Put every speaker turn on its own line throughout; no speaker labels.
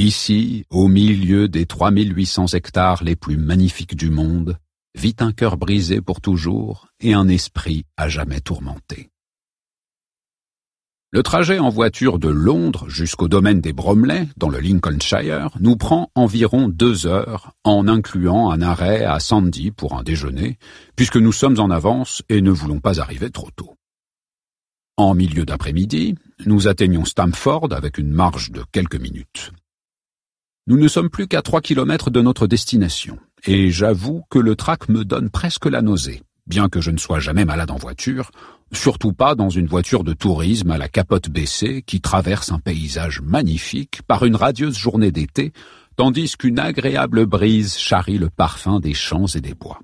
Ici, au milieu des 3800 hectares les plus magnifiques du monde, vit un cœur brisé pour toujours et un esprit à jamais tourmenté. Le trajet en voiture de Londres jusqu'au domaine des Bromley, dans le Lincolnshire, nous prend environ 2 heures, en incluant un arrêt à Sandy pour un déjeuner, puisque nous sommes en avance et ne voulons pas arriver trop tôt. En milieu d'après-midi, nous atteignons Stamford avec une marge de quelques minutes. Nous ne sommes plus qu'à 3 kilomètres de notre destination, et j'avoue que le trac me donne presque la nausée, bien que je ne sois jamais malade en voiture, surtout pas dans une voiture de tourisme à la capote baissée qui traverse un paysage magnifique par une radieuse journée d'été, tandis qu'une agréable brise charrie le parfum des champs et des bois.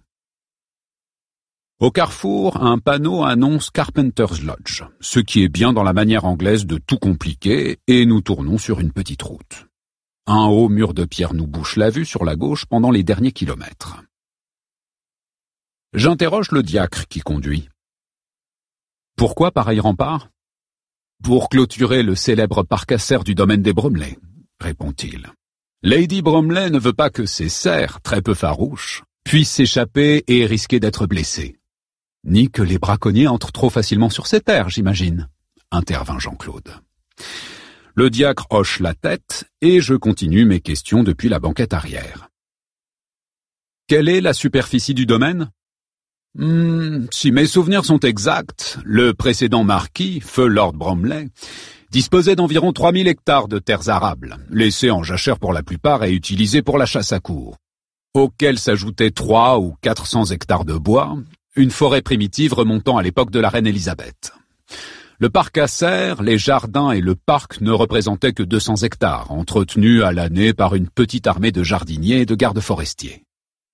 Au carrefour, un panneau annonce Carpenter's Lodge, ce qui est bien dans la manière anglaise de tout compliquer, et nous tournons sur une petite route. Un haut mur de pierre nous bouche la vue sur la gauche pendant les derniers kilomètres. J'interroge le diacre qui conduit. « Pourquoi pareil rempart ?»« Pour clôturer le célèbre parc à cerfs du domaine des Bromley, » répond-il. « Lady Bromley ne veut pas que ses cerfs, très peu farouches, puissent s'échapper et risquer d'être blessés. »« Ni que les braconniers entrent trop facilement sur ses terres, j'imagine, » intervint Jean-Claude. Le diacre hoche la tête et je continue mes questions depuis la banquette arrière. « Quelle est la superficie du domaine ?»« Si mes souvenirs sont exacts, le précédent marquis, feu Lord Bromley, disposait d'environ 3000 hectares de terres arables, laissées en jachère pour la plupart et utilisées pour la chasse à courre, auxquels s'ajoutaient 300 ou 400 hectares de bois, une forêt primitive remontant à l'époque de la reine Élisabeth. Le parc à cerfs, les jardins et le parc ne représentaient que 200 hectares, entretenus à l'année par une petite armée de jardiniers et de gardes forestiers.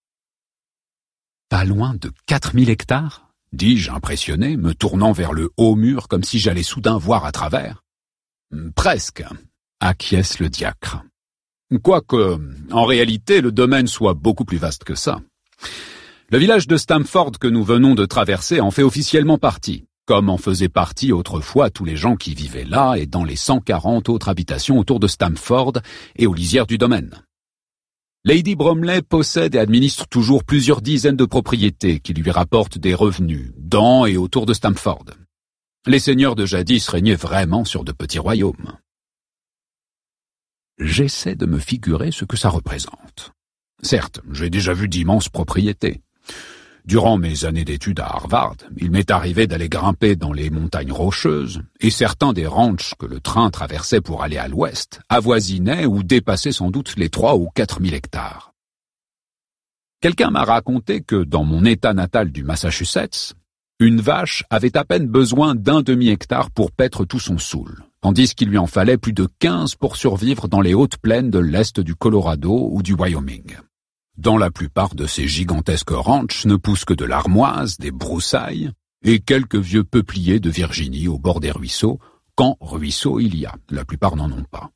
« Pas loin de 4000 hectares ?» dis-je impressionné, me tournant vers le haut mur comme si j'allais soudain voir à travers. « Presque », acquiesce le diacre. « Quoique, en réalité, le domaine soit beaucoup plus vaste que ça. Le village de Stamford que nous venons de traverser en fait officiellement partie, comme en faisaient partie autrefois tous les gens qui vivaient là et dans les 140 autres habitations autour de Stamford et aux lisières du domaine. Lady Bromley possède et administre toujours plusieurs dizaines de propriétés qui lui rapportent des revenus, dans et autour de Stamford. Les seigneurs de jadis régnaient vraiment sur de petits royaumes. J'essaie de me figurer ce que ça représente. Certes, j'ai déjà vu d'immenses propriétés. Durant mes années d'études à Harvard, il m'est arrivé d'aller grimper dans les montagnes rocheuses, et certains des ranchs que le train traversait pour aller à l'ouest avoisinaient ou dépassaient sans doute les 3 ou 4000 hectares. Quelqu'un m'a raconté que dans mon état natal du Massachusetts, une vache avait à peine besoin d'1 demi-hectare pour paître tout son soul, tandis qu'il lui en fallait plus de 15 pour survivre dans les hautes plaines de l'est du Colorado ou du Wyoming. Dans la plupart de ces gigantesques ranchs ne poussent que de l'armoise, des broussailles et quelques vieux peupliers de Virginie au bord des ruisseaux, quand ruisseaux il y a, la plupart n'en ont pas.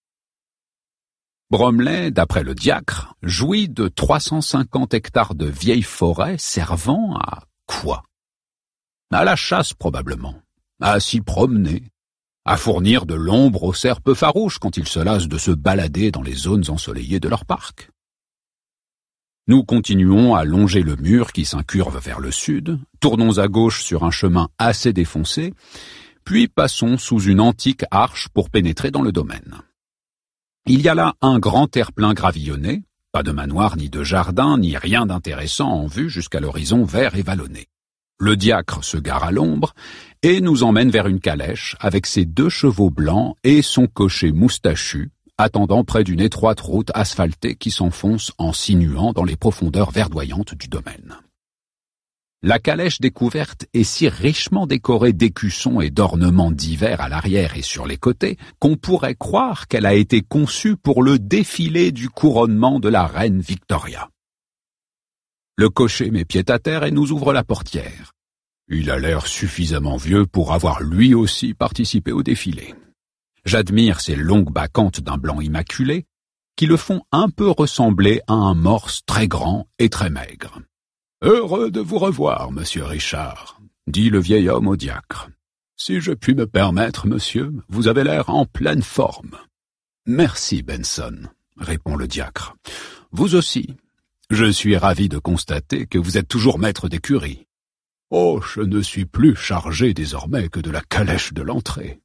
Bromley, d'après le diacre, jouit de 350 hectares de vieilles forêts servant à quoi? À la chasse probablement, à s'y promener, à fournir de l'ombre aux cerfs peu farouches quand ils se lassent de se balader dans les zones ensoleillées de leur parc. Nous continuons à longer le mur qui s'incurve vers le sud, tournons à gauche sur un chemin assez défoncé, puis passons sous une antique arche pour pénétrer dans le domaine. Il y a là un grand terre-plein gravillonné, pas de manoir ni de jardin, ni rien d'intéressant en vue jusqu'à l'horizon vert et vallonné. Le diacre se gare à l'ombre et nous emmène vers une calèche avec ses 2 chevaux blancs et son cocher moustachu, attendant près d'une étroite route asphaltée qui s'enfonce en sinuant dans les profondeurs verdoyantes du domaine. La calèche découverte est si richement décorée d'écussons et d'ornements divers à l'arrière et sur les côtés qu'on pourrait croire qu'elle a été conçue pour le défilé du couronnement de la reine Victoria. Le cocher met pied à terre et nous ouvre la portière. Il a l'air suffisamment vieux pour avoir lui aussi participé au défilé. J'admire ces longues bacchantes d'un blanc immaculé qui le font un peu ressembler à un morse très grand et très maigre. « Heureux de vous revoir, monsieur Richard, » dit le vieil homme au diacre. « Si je puis me permettre, monsieur, vous avez l'air en pleine forme. » Merci, Benson, répond le diacre. Vous aussi. Je suis ravi de constater que vous êtes toujours maître d'écurie. Oh, je ne suis plus chargé désormais que de la calèche de l'entrée.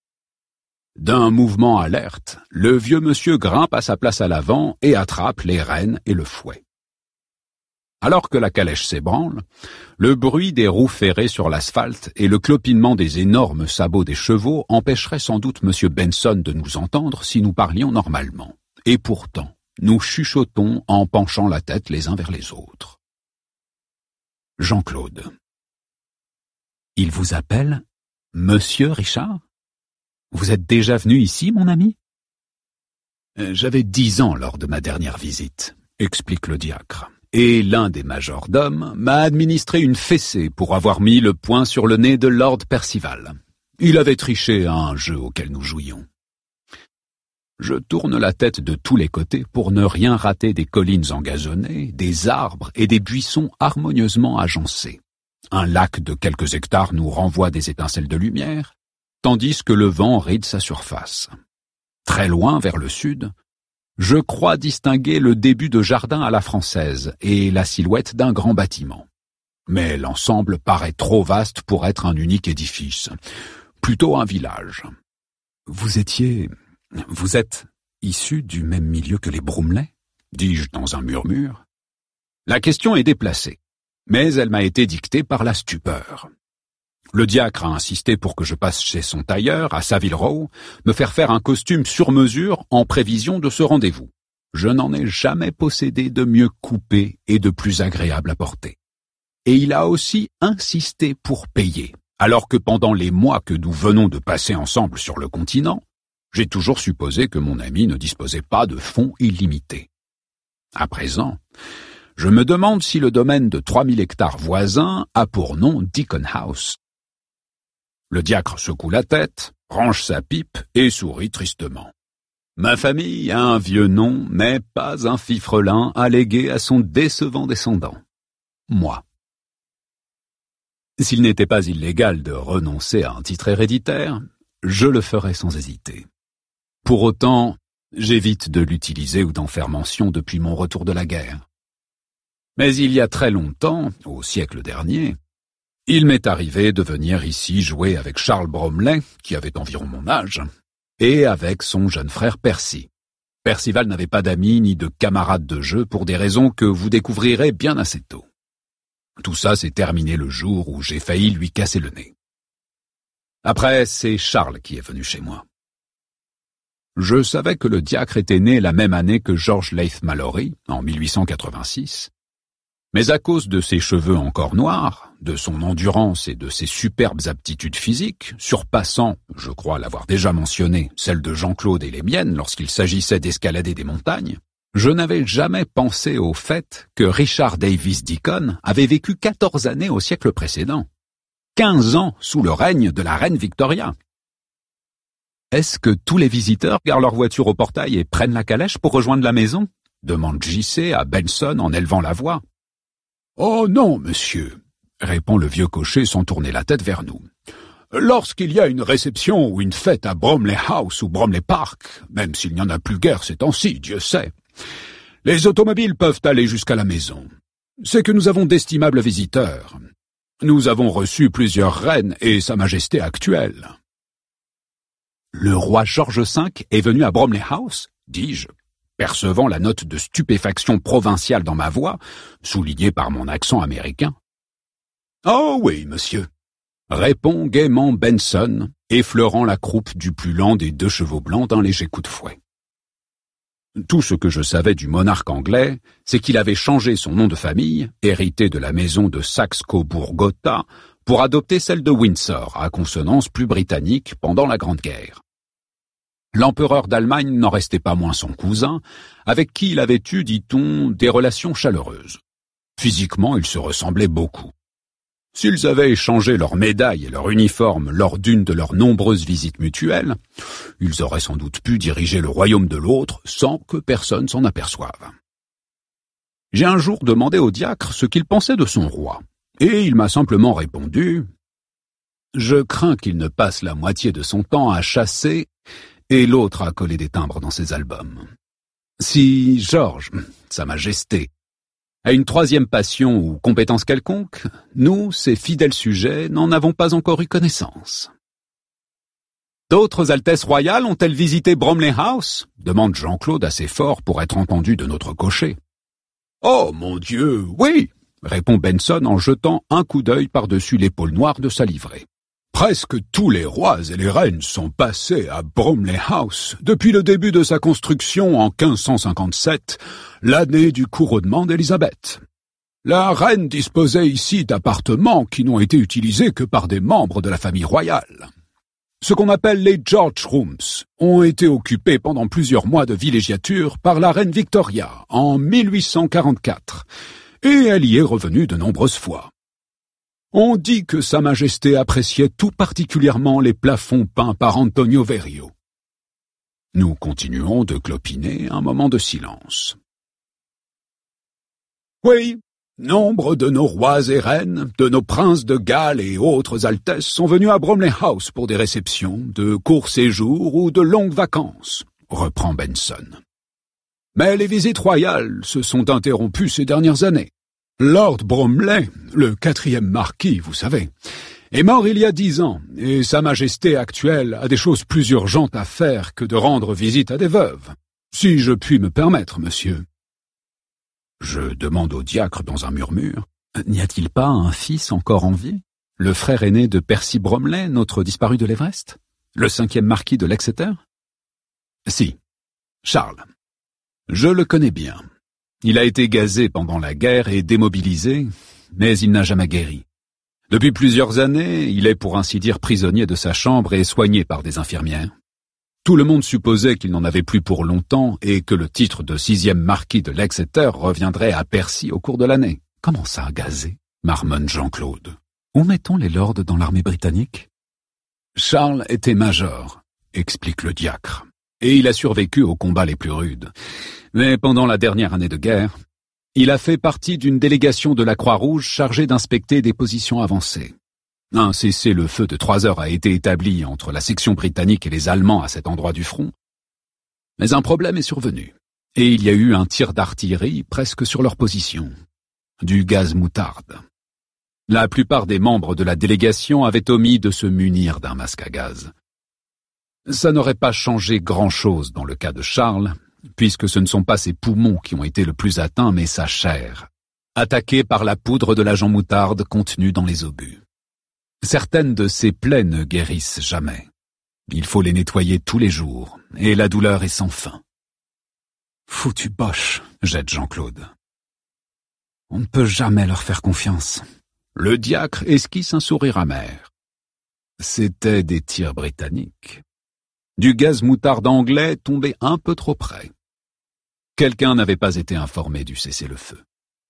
D'un mouvement alerte, le vieux monsieur grimpe à sa place à l'avant et attrape les rênes et le fouet. Alors que la calèche s'ébranle, le bruit des roues ferrées sur l'asphalte et le clopinement des énormes sabots des chevaux empêcheraient sans doute M. Benson de nous entendre si nous parlions normalement. Et pourtant, nous chuchotons en penchant la tête les uns vers les autres. Jean-Claude. Il vous appelle Monsieur Richard? Vous êtes déjà venu ici, mon ami? J'avais 10 ans lors de ma dernière visite, explique le diacre, et l'un des majordomes m'a administré une fessée pour avoir mis le poing sur le nez de Lord Percival. Il avait triché à un jeu auquel nous jouions. Je tourne la tête de tous les côtés pour ne rien rater des collines engazonnées, des arbres et des buissons harmonieusement agencés. Un lac de quelques hectares nous renvoie des étincelles de lumière, tandis que le vent ride sa surface. Très loin, vers le sud, je crois distinguer le début de jardin à la française et la silhouette d'un grand bâtiment. Mais l'ensemble paraît trop vaste pour être un unique édifice, plutôt un village. Vous êtes issu du même milieu que les Bromley? Dis-je dans un murmure. La question est déplacée, mais elle m'a été dictée par la stupeur. Le diacre a insisté pour que je passe chez son tailleur, à Savile Row, me faire un costume sur mesure en prévision de ce rendez-vous. Je n'en ai jamais possédé de mieux coupé et de plus agréable à porter. Et il a aussi insisté pour payer, alors que pendant les mois que nous venons de passer ensemble sur le continent, j'ai toujours supposé que mon ami ne disposait pas de fonds illimités. À présent, je me demande si le domaine de 3000 hectares voisins a pour nom Deacon House. Le diacre secoue la tête, range sa pipe et sourit tristement. Ma famille a un vieux nom, mais pas un fifrelin à léguer à son décevant descendant. Moi. S'il n'était pas illégal de renoncer à un titre héréditaire, je le ferais sans hésiter. Pour autant, j'évite de l'utiliser ou d'en faire mention depuis mon retour de la guerre. Mais il y a très longtemps, au siècle dernier, il m'est arrivé de venir ici jouer avec Charles Bromley, qui avait environ mon âge, et avec son jeune frère Percy. Percival n'avait pas d'amis ni de camarades de jeu pour des raisons que vous découvrirez bien assez tôt. Tout ça s'est terminé le jour où j'ai failli lui casser le nez. Après, c'est Charles qui est venu chez moi. Je savais que le diacre était né la même année que George Leith Mallory, en 1886, mais à cause de ses cheveux encore noirs, de son endurance et de ses superbes aptitudes physiques, surpassant, je crois l'avoir déjà mentionné, celles de Jean-Claude et les miennes lorsqu'il s'agissait d'escalader des montagnes, je n'avais jamais pensé au fait que Richard Davis Deacon avait vécu 14 années au siècle précédent, 15 ans sous le règne de la reine Victoria. Est-ce que tous les visiteurs garent leur voiture au portail et prennent la calèche pour rejoindre la maison? Demande J.C. à Benson en élevant la voix. Oh non, monsieur, répond le vieux cocher sans tourner la tête vers nous. Lorsqu'il y a une réception ou une fête à Bromley House ou Bromley Park, même s'il n'y en a plus guère ces temps-ci, Dieu sait, les automobiles peuvent aller jusqu'à la maison. C'est que nous avons d'estimables visiteurs. Nous avons reçu plusieurs reines et Sa Majesté actuelle. Le roi George V est venu à Bromley House, dis-je, percevant la note de stupéfaction provinciale dans ma voix, soulignée par mon accent américain. Oh oui, monsieur, répond gaiement Benson, effleurant la croupe du plus lent des 2 chevaux blancs d'un léger coup de fouet. Tout ce que je savais du monarque anglais, c'est qu'il avait changé son nom de famille, hérité de la maison de Saxe-Cobourg-Gotha, pour adopter celle de Windsor, à consonance plus britannique pendant la Grande Guerre. L'empereur d'Allemagne n'en restait pas moins son cousin, avec qui il avait eu, dit-on, des relations chaleureuses. Physiquement, ils se ressemblaient beaucoup. S'ils avaient échangé leurs médailles et leur uniforme lors d'une de leurs nombreuses visites mutuelles, ils auraient sans doute pu diriger le royaume de l'autre sans que personne s'en aperçoive. J'ai un jour demandé au diacre ce qu'il pensait de son roi, et il m'a simplement répondu « Je crains qu'il ne passe la moitié de son temps à chasser et l'autre a collé des timbres dans ses albums. Si George, Sa Majesté, a une troisième passion ou compétence quelconque, nous, ses fidèles sujets, n'en avons pas encore eu connaissance. D'autres Altesses royales ont-elles visité Bromley House? Demande Jean-Claude assez fort pour être entendu de notre cocher. Oh, mon Dieu, oui, répond Benson en jetant un coup d'œil par-dessus l'épaule noire de sa livrée. Presque tous les rois et les reines sont passés à Bromley House depuis le début de sa construction en 1557, l'année du couronnement d'Élisabeth. La reine disposait ici d'appartements qui n'ont été utilisés que par des membres de la famille royale. Ce qu'on appelle les George Rooms ont été occupés pendant plusieurs mois de villégiature par la reine Victoria en 1844, et elle y est revenue de nombreuses fois. On dit que Sa Majesté appréciait tout particulièrement les plafonds peints par Antonio Verrio. Nous continuons de clopiner un moment de silence. Oui, nombre de nos rois et reines, de nos princes de Galles et autres altesses sont venus à Bromley House pour des réceptions, de courts séjours ou de longues vacances, reprend Benson. Mais les visites royales se sont interrompues ces dernières années. Lord Bromley, le 4e marquis, vous savez, est mort il y a 10 ans, et Sa Majesté actuelle a des choses plus urgentes à faire que de rendre visite à des veuves. Si je puis me permettre, monsieur. Je demande au diacre dans un murmure. N'y a-t-il pas un fils encore en vie? Le frère aîné de Percy Bromley, notre disparu de l'Everest? Le 5e marquis de l'Exeter? Si, Charles. Je le connais bien. Il a été gazé pendant la guerre et démobilisé, mais il n'a jamais guéri. Depuis plusieurs années, il est pour ainsi dire prisonnier de sa chambre et soigné par des infirmières. Tout le monde supposait qu'il n'en avait plus pour longtemps et que le titre de 6e marquis de l'Exeter reviendrait à Percy au cours de l'année. Comment ça, gazé? Marmonne Jean-Claude. Où mettons les lords dans l'armée britannique? Charles était major, explique le diacre, et il a survécu aux combats les plus rudes. Mais pendant la dernière année de guerre, il a fait partie d'une délégation de la Croix-Rouge chargée d'inspecter des positions avancées. Un cessez-le-feu de 3 heures a été établi entre la section britannique et les Allemands à cet endroit du front. Mais un problème est survenu, et il y a eu un tir d'artillerie presque sur leur position. Du gaz moutarde. La plupart des membres de la délégation avaient omis de se munir d'un masque à gaz. Ça n'aurait pas changé grand-chose dans le cas de Charles, puisque ce ne sont pas ses poumons qui ont été le plus atteints, mais sa chair, attaquée par la poudre de l'agent moutarde contenue dans les obus. Certaines de ces plaies ne guérissent jamais. Il faut les nettoyer tous les jours, et la douleur est sans fin. Foutu boche, jette Jean-Claude. On ne peut jamais leur faire confiance. Le diacre esquisse un sourire amer. C'étaient des tirs britanniques. Du gaz moutarde anglais tombé un peu trop près. Quelqu'un n'avait pas été informé du cessez-le-feu.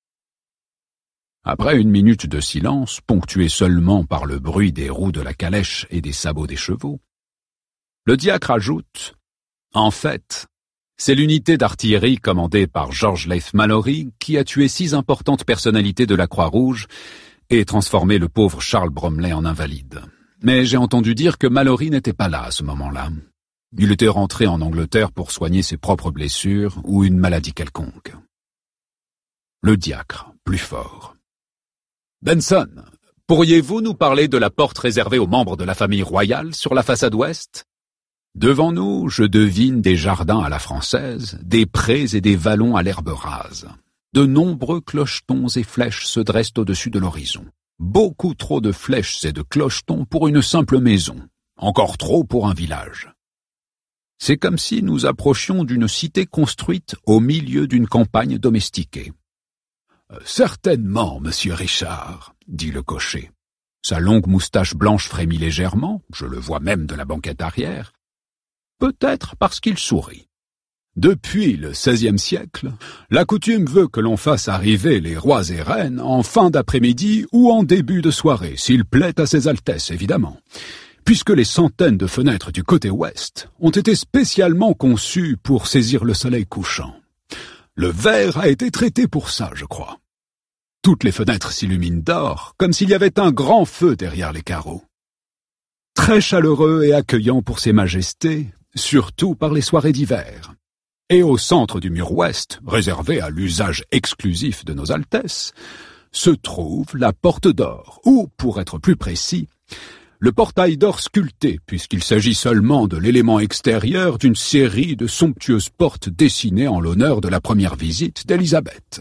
Après une minute de silence, ponctuée seulement par le bruit des roues de la calèche et des sabots des chevaux, le diacre ajoute « En fait, c'est l'unité d'artillerie commandée par George Leith Mallory qui a tué 6 importantes personnalités de la Croix-Rouge et transformé le pauvre Charles Bromley en invalide. Mais j'ai entendu dire que Mallory n'était pas là à ce moment-là. Il était rentré en Angleterre pour soigner ses propres blessures ou une maladie quelconque. » Le diacre, plus fort. « Benson, pourriez-vous nous parler de la porte réservée aux membres de la famille royale sur la façade ouest? Devant nous, je devine des jardins à la française, des prés et des vallons à l'herbe rase. De nombreux clochetons et flèches se dressent au-dessus de l'horizon. Beaucoup trop de flèches et de clochetons pour une simple maison, encore trop pour un village. C'est comme si nous approchions d'une cité construite au milieu d'une campagne domestiquée. « Certainement, monsieur Richard, » dit le cocher. Sa longue moustache blanche frémit légèrement, je le vois même de la banquette arrière. Peut-être parce qu'il sourit. Depuis le XVIe siècle, la coutume veut que l'on fasse arriver les rois et reines en fin d'après-midi ou en début de soirée, s'il plaît à ses altesses, évidemment, puisque les centaines de fenêtres du côté ouest ont été spécialement conçues pour saisir le soleil couchant. Le verre a été traité pour ça, je crois. Toutes les fenêtres s'illuminent d'or, comme s'il y avait un grand feu derrière les carreaux. Très chaleureux et accueillant pour ses majestés, surtout par les soirées d'hiver. Et au centre du mur ouest, réservé à l'usage exclusif de nos Altesses, se trouve la porte d'or, ou, pour être plus précis, le portail d'or sculpté, puisqu'il s'agit seulement de l'élément extérieur d'une série de somptueuses portes dessinées en l'honneur de la première visite d'Élisabeth.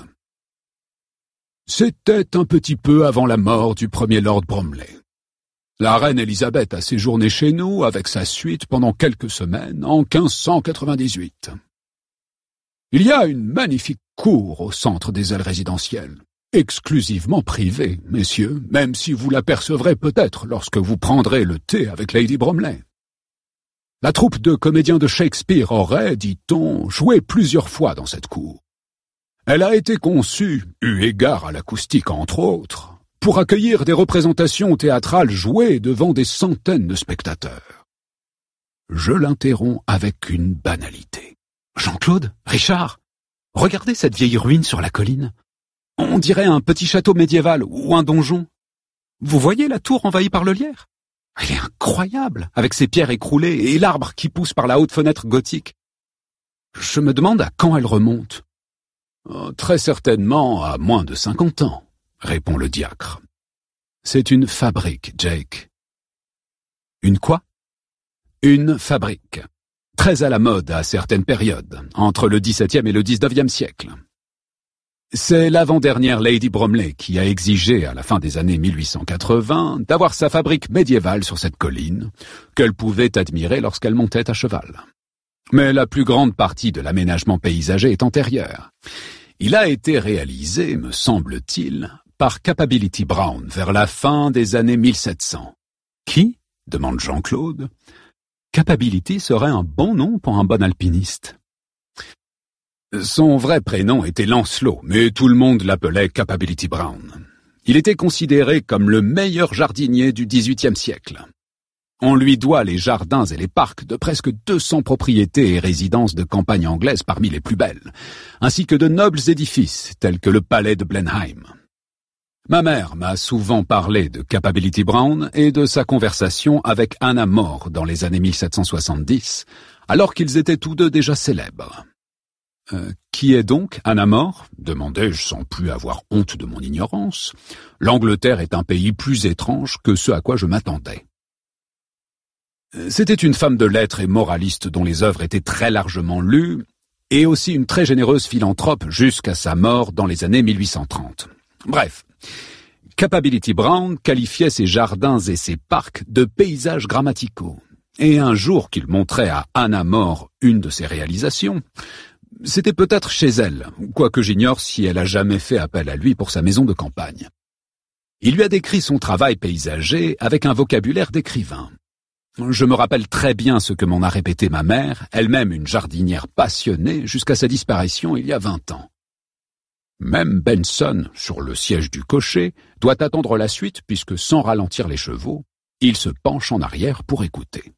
C'était un petit peu avant la mort du premier Lord Bromley. La reine Élisabeth a séjourné chez nous avec sa suite pendant quelques semaines en 1598. Il y a une magnifique cour au centre des ailes résidentielles. Exclusivement privée, messieurs, même si vous l'apercevrez peut-être lorsque vous prendrez le thé avec Lady Bromley. La troupe de comédiens de Shakespeare aurait, dit-on, joué plusieurs fois dans cette cour. Elle a été conçue, eu égard à l'acoustique entre autres, pour accueillir des représentations théâtrales jouées devant des centaines de spectateurs. Je l'interromps avec une banalité.
Jean-Claude, Richard, regardez cette vieille ruine sur la colline. On dirait un petit château médiéval ou un donjon. Vous voyez la tour envahie par le lierre? Elle est incroyable, avec ses pierres écroulées et l'arbre qui pousse par la haute fenêtre gothique. Je me demande à quand elle remonte.
Très certainement à moins de 50 ans, répond le diacre. C'est une fabrique, Jake.
Une quoi?
Une fabrique. Très à la mode à certaines périodes, entre le XVIIe et le XIXe siècle. C'est l'avant-dernière Lady Bromley qui a exigé, à la fin des années 1880, d'avoir sa fabrique médiévale sur cette colline, qu'elle pouvait admirer lorsqu'elle montait à cheval. Mais la plus grande partie de l'aménagement paysager est antérieure. Il a été réalisé, me semble-t-il, par Capability Brown vers la fin des années 1700.
Qui?
Demande Jean-Claude.
Capability serait un bon nom pour un bon alpiniste.
Son vrai prénom était Lancelot, mais tout le monde l'appelait Capability Brown. Il était considéré comme le meilleur jardinier du XVIIIe siècle. On lui doit les jardins et les parcs de presque 200 propriétés et résidences de campagne anglaise parmi les plus belles, ainsi que de nobles édifices tels que le palais de Blenheim. Ma mère m'a souvent parlé de Capability Brown et de sa conversation avec Anna More dans les années 1770, alors qu'ils étaient tous deux déjà célèbres.
Qui est donc Anna More?
Demandai-je sans plus avoir honte de mon ignorance. L'Angleterre est un pays plus étrange que ce à quoi je m'attendais. C'était une femme de lettres et moraliste dont les œuvres étaient très largement lues, et aussi une très généreuse philanthrope jusqu'à sa mort dans les années 1830. Bref, Capability Brown qualifiait ses jardins et ses parcs de paysages grammaticaux. Et un jour qu'il montrait à Anna More une de ses réalisations, c'était peut-être chez elle, quoique j'ignore si elle a jamais fait appel à lui pour sa maison de campagne. Il lui a décrit son travail paysager avec un vocabulaire d'écrivain. Je me rappelle très bien ce que m'en a répété ma mère, elle-même une jardinière passionnée jusqu'à sa disparition il y a 20 ans. Même Benson, sur le siège du cocher, doit attendre la suite puisque sans ralentir les chevaux, il se penche en arrière pour écouter.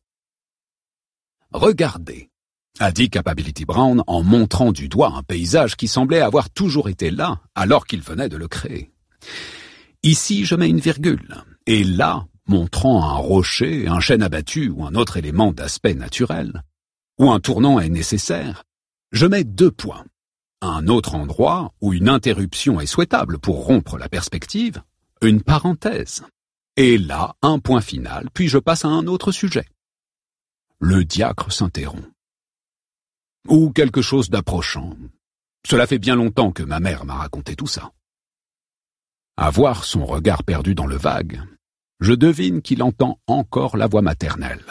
« Regardez », a dit Capability Brown en montrant du doigt un paysage qui semblait avoir toujours été là alors qu'il venait de le créer. « Ici, je mets une virgule, et là, montrant un rocher, un chêne abattu ou un autre élément d'aspect naturel, où un tournant est nécessaire, je mets 2 points. Un autre endroit où une interruption est souhaitable pour rompre la perspective, une parenthèse. Et là, un point final, puis je passe à un autre sujet. » Le diacre s'interrompt. Ou quelque chose d'approchant. Cela fait bien longtemps que ma mère m'a raconté tout ça. À voir son regard perdu dans le vague, je devine qu'il entend encore la voix maternelle.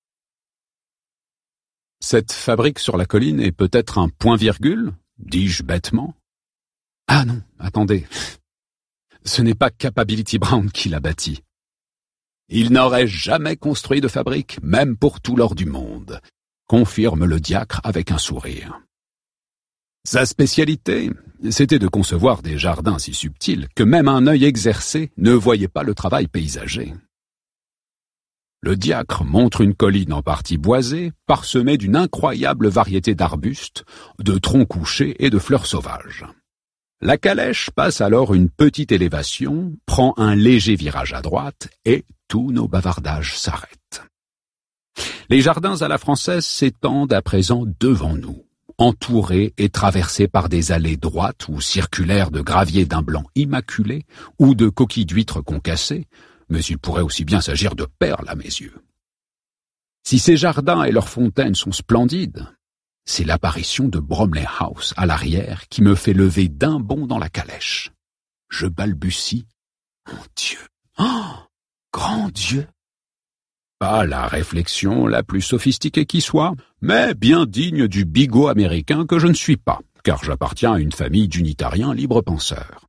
« Cette fabrique sur la colline est peut-être un point-virgule » dis-je bêtement. « Ah non, attendez. Ce n'est pas Capability Brown qui l'a bâti. Il n'aurait jamais construit de fabrique, même pour tout l'or du monde, » confirme le diacre avec un sourire. Sa spécialité, c'était de concevoir des jardins si subtils que même un œil exercé ne voyait pas le travail paysager. Le diacre montre une colline en partie boisée, parsemée d'une incroyable variété d'arbustes, de troncs couchés et de fleurs sauvages. La calèche passe alors une petite élévation, prend un léger virage à droite et tous nos bavardages s'arrêtent. Les jardins à la française s'étendent à présent devant nous, entourés et traversés par des allées droites ou circulaires de graviers d'un blanc immaculé ou de coquilles d'huîtres concassées, mais il pourrait aussi bien s'agir de perles à mes yeux. Si ces jardins et leurs fontaines sont splendides, c'est l'apparition de Bromley House à l'arrière qui me fait lever d'un bond dans la calèche. Je balbutie. Mon Dieu! Oh! Grand Dieu! Pas la réflexion la plus sophistiquée qui soit, mais bien digne du bigot américain que je ne suis pas, car j'appartiens à une famille d'unitariens libres-penseurs.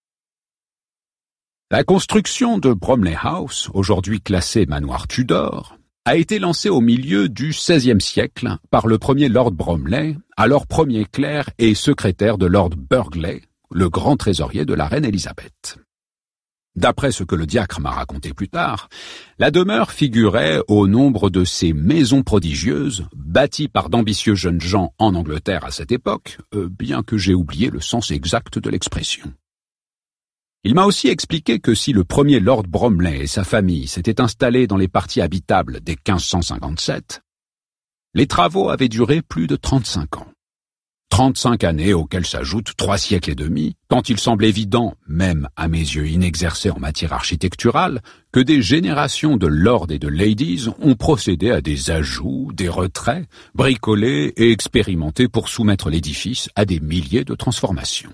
La construction de Bromley House, aujourd'hui classée manoir Tudor, a été lancée au milieu du XVIe siècle par le premier Lord Bromley, alors premier clerc et secrétaire de Lord Burghley, le grand trésorier de la reine Élisabeth. D'après ce que le diacre m'a raconté plus tard, la demeure figurait au nombre de ces maisons prodigieuses, bâties par d'ambitieux jeunes gens en Angleterre à cette époque, bien que j'ai oublié le sens exact de l'expression. Il m'a aussi expliqué que si le premier Lord Bromley et sa famille s'étaient installés dans les parties habitables dès 1557, les travaux avaient duré plus de 35 ans. 35 années auxquelles s'ajoutent 3 siècles et demi, tant il semble évident, même à mes yeux inexercés en matière architecturale, que des générations de lords et de ladies ont procédé à des ajouts, des retraits, bricolés et expérimentés pour soumettre l'édifice à des milliers de transformations.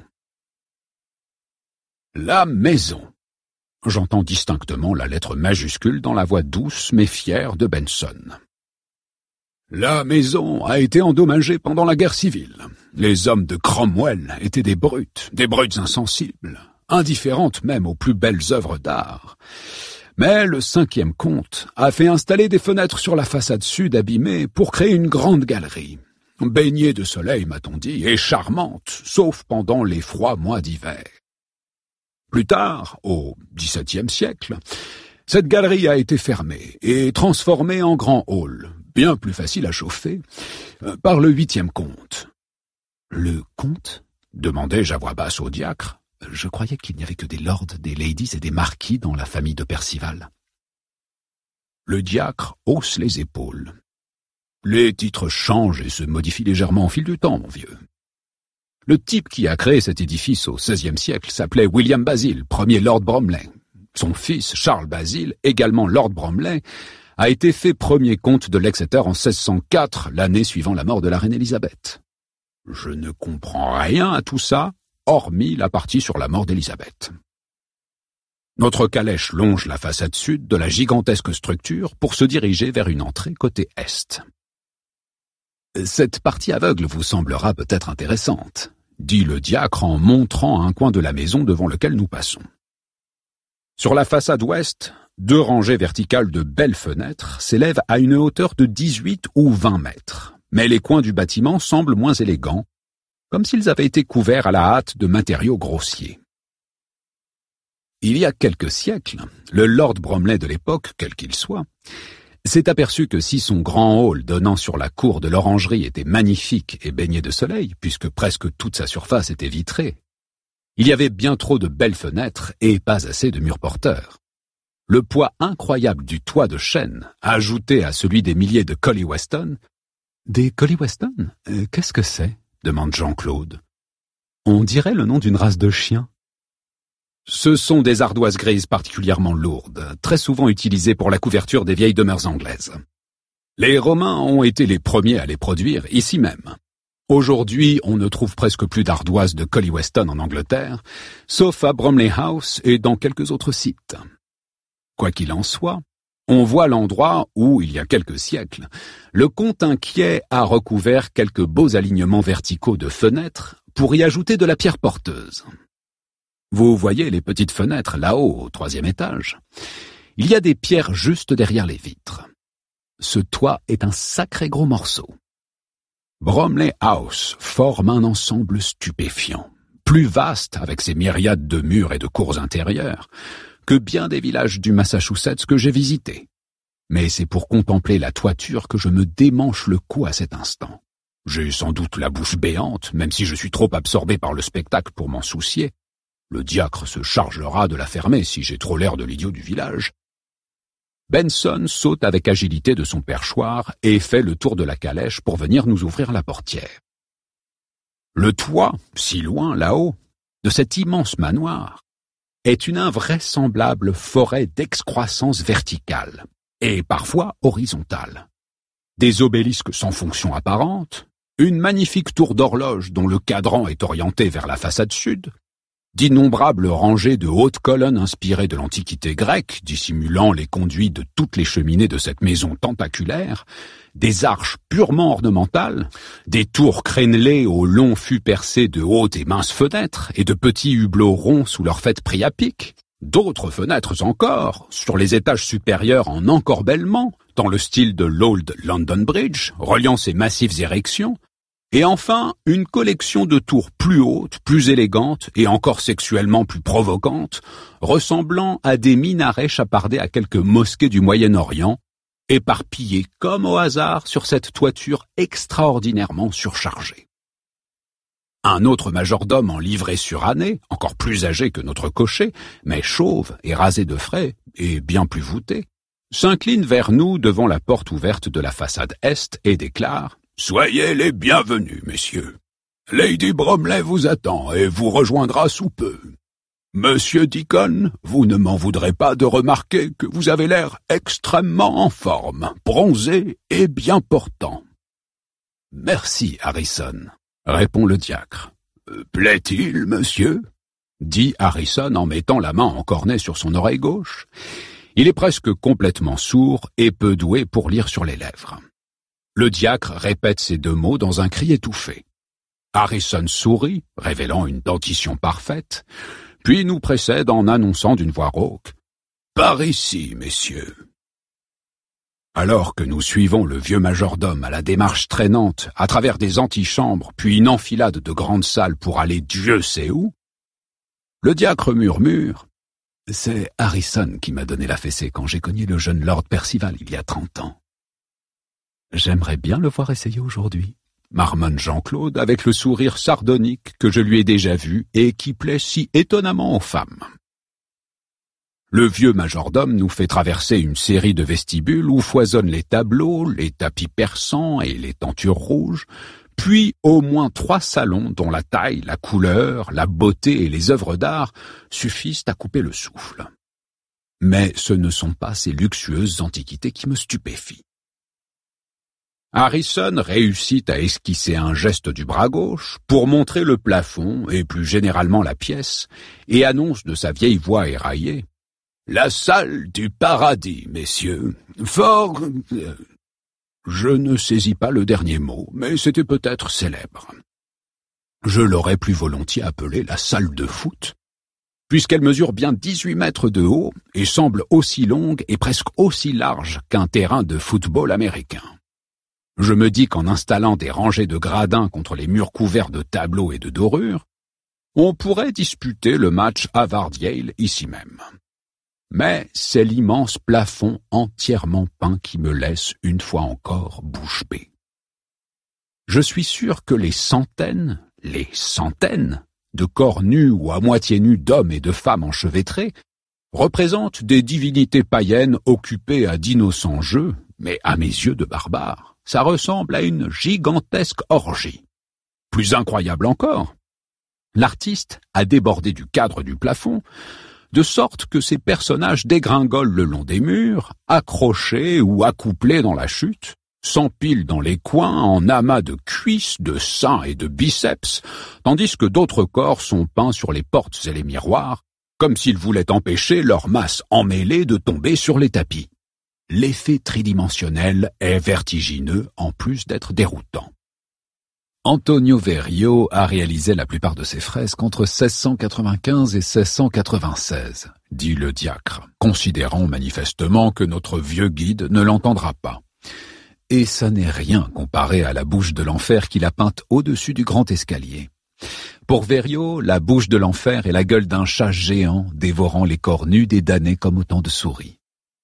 La maison. J'entends distinctement la lettre majuscule dans la voix douce mais fière de Benson. La maison a été endommagée pendant la guerre civile. Les hommes de Cromwell étaient des brutes insensibles, indifférentes même aux plus belles œuvres d'art. Mais le 5e comte a fait installer des fenêtres sur la façade sud abîmée pour créer une grande galerie, baignée de soleil, m'a-t-on dit, et charmante, sauf pendant les froids mois d'hiver. Plus tard, au XVIIe siècle, cette galerie a été fermée et transformée en grand hall, bien plus facile à chauffer, par le 8e comte. Le comte ? Demandai-je à voix basse au diacre. Je croyais qu'il n'y avait que des lords, des ladies et des marquis dans la famille de Percival. Le diacre hausse les épaules. Les titres changent et se modifient légèrement au fil du temps, mon vieux. Le type qui a créé cet édifice au XVIe siècle s'appelait William Basil, premier Lord Bromley. Son fils, Charles Basil, également Lord Bromley, a été fait premier comte de l'Exeter en 1604, l'année suivant la mort de la reine Élisabeth. Je ne comprends rien à tout ça, hormis la partie sur la mort d'Élisabeth. Notre calèche longe la façade sud de la gigantesque structure pour se diriger vers une entrée côté est. Cette partie aveugle vous semblera peut-être intéressante, dit le diacre en montrant un coin de la maison devant lequel nous passons. Sur la façade ouest, 2 rangées verticales de belles fenêtres s'élèvent à une hauteur de 18 ou 20 mètres, mais les coins du bâtiment semblent moins élégants, comme s'ils avaient été couverts à la hâte de matériaux grossiers. Il y a quelques siècles, le Lord Bromley de l'époque, quel qu'il soit, s'est aperçu que si son grand hall donnant sur la cour de l'orangerie était magnifique et baigné de soleil, puisque presque toute sa surface était vitrée, il y avait bien trop de belles fenêtres et pas assez de murs porteurs. Le poids incroyable du toit de chêne, ajouté à celui des milliers de Collie Weston... Des Collie Weston ? Qu'est-ce que c'est ? Demande Jean-Claude. On dirait le nom d'une race de chiens. Ce sont des ardoises grises particulièrement lourdes, très souvent utilisées pour la couverture des vieilles demeures anglaises. Les Romains ont été les premiers à les produire ici même. Aujourd'hui, on ne trouve presque plus d'ardoises de Collie Weston en Angleterre, sauf à Bromley House et dans quelques autres sites. Quoi qu'il en soit, on voit l'endroit où, il y a quelques siècles, le comte inquiet a recouvert quelques beaux alignements verticaux de fenêtres pour y ajouter de la pierre porteuse. Vous voyez les petites fenêtres là-haut, au 3e étage. Il y a des pierres juste derrière les vitres. Ce toit est un sacré gros morceau. Bromley House forme un ensemble stupéfiant, plus vaste avec ses myriades de murs et de cours intérieures, que bien des villages du Massachusetts que j'ai visités. Mais c'est pour contempler la toiture que je me démanche le cou à cet instant. J'ai sans doute la bouche béante, même si je suis trop absorbé par le spectacle pour m'en soucier. Le diacre se chargera de la fermer si j'ai trop l'air de l'idiot du village. Benson saute avec agilité de son perchoir et fait le tour de la calèche pour venir nous ouvrir la portière. Le toit, si loin là-haut, de cet immense manoir, est une invraisemblable forêt d'excroissance verticale et parfois horizontale. Des obélisques sans fonction apparente, une magnifique tour d'horloge dont le cadran est orienté vers la façade sud, d'innombrables rangées de hautes colonnes inspirées de l'Antiquité grecque, dissimulant les conduits de toutes les cheminées de cette maison tentaculaire, des arches purement ornementales, des tours crénelées aux longs fûts percés de hautes et minces fenêtres et de petits hublots ronds sous leur faite priapique, d'autres fenêtres encore, sur les étages supérieurs en encorbellement, dans le style de l'Old London Bridge, reliant ces massives érections, et enfin, une collection de tours plus hautes, plus élégantes et encore sexuellement plus provocantes, ressemblant à des minarets chapardés à quelques mosquées du Moyen-Orient, éparpillés comme au hasard sur cette toiture extraordinairement surchargée. Un autre majordome en livrée surannée, encore plus âgé que notre cocher, mais chauve et rasé de frais, et bien plus voûté, s'incline vers nous devant la porte ouverte de la façade est et déclare: « Soyez les bienvenus, messieurs. Lady Bromley vous attend et vous rejoindra sous peu. Monsieur Deacon, vous ne m'en voudrez pas de remarquer que vous avez l'air extrêmement en forme, bronzé et bien portant. »« Merci, Harrison, » répond le diacre. « Plaît-il, monsieur ?» dit Harrison en mettant la main en cornet sur son oreille gauche. Il est presque complètement sourd et peu doué pour lire sur les lèvres. Le diacre répète ces deux mots dans un cri étouffé. Harrison sourit, révélant une dentition parfaite, puis nous précède en annonçant d'une voix rauque: « Par ici, messieurs. » Alors que nous suivons le vieux majordome à la démarche traînante à travers des antichambres puis une enfilade de grandes salles pour aller Dieu sait où, le diacre murmure: « C'est Harrison qui m'a donné la fessée quand j'ai cogné le jeune Lord Percival il y a 30 ans. » « J'aimerais bien le voir essayer aujourd'hui, » marmonne Jean-Claude avec le sourire sardonique que je lui ai déjà vu et qui plaît si étonnamment aux femmes. Le vieux majordome nous fait traverser une série de vestibules où foisonnent les tableaux, les tapis persans et les tentures rouges, puis au moins 3 salons dont la taille, la couleur, la beauté et les œuvres d'art suffisent à couper le souffle. Mais ce ne sont pas ces luxueuses antiquités qui me stupéfient. Harrison réussit à esquisser un geste du bras gauche pour montrer le plafond et plus généralement la pièce, et annonce de sa vieille voix éraillée: « La salle du paradis, messieurs. Fort... » Je ne saisis pas le dernier mot, mais c'était peut-être célèbre. Je l'aurais plus volontiers appelée la salle de foot, puisqu'elle mesure bien 18 mètres de haut et semble aussi longue et presque aussi large qu'un terrain de football américain. Je me dis qu'en installant des rangées de gradins contre les murs couverts de tableaux et de dorures, on pourrait disputer le match Harvard-Yale ici même. Mais c'est l'immense plafond entièrement peint qui me laisse une fois encore bouche bée. Je suis sûr que les centaines de corps nus ou à moitié nus d'hommes et de femmes enchevêtrés représentent des divinités païennes occupées à d'innocents jeux, mais à mes yeux de barbares, ça ressemble à une gigantesque orgie. Plus incroyable encore, l'artiste a débordé du cadre du plafond, de sorte que ces personnages dégringolent le long des murs, accrochés ou accouplés dans la chute, s'empilent dans les coins en amas de cuisses, de seins et de biceps, tandis que d'autres corps sont peints sur les portes et les miroirs, comme s'ils voulaient empêcher leur masse emmêlée de tomber sur les tapis. L'effet tridimensionnel est vertigineux en plus d'être déroutant. Antonio Verrio a réalisé la plupart de ses fresques entre 1695 et 1696, dit le diacre, considérant manifestement que notre vieux guide ne l'entendra pas. Et ça n'est rien comparé à la bouche de l'enfer qu'il a peinte au-dessus du grand escalier. Pour Verrio, la bouche de l'enfer est la gueule d'un chat géant dévorant les corps nus des damnés comme autant de souris.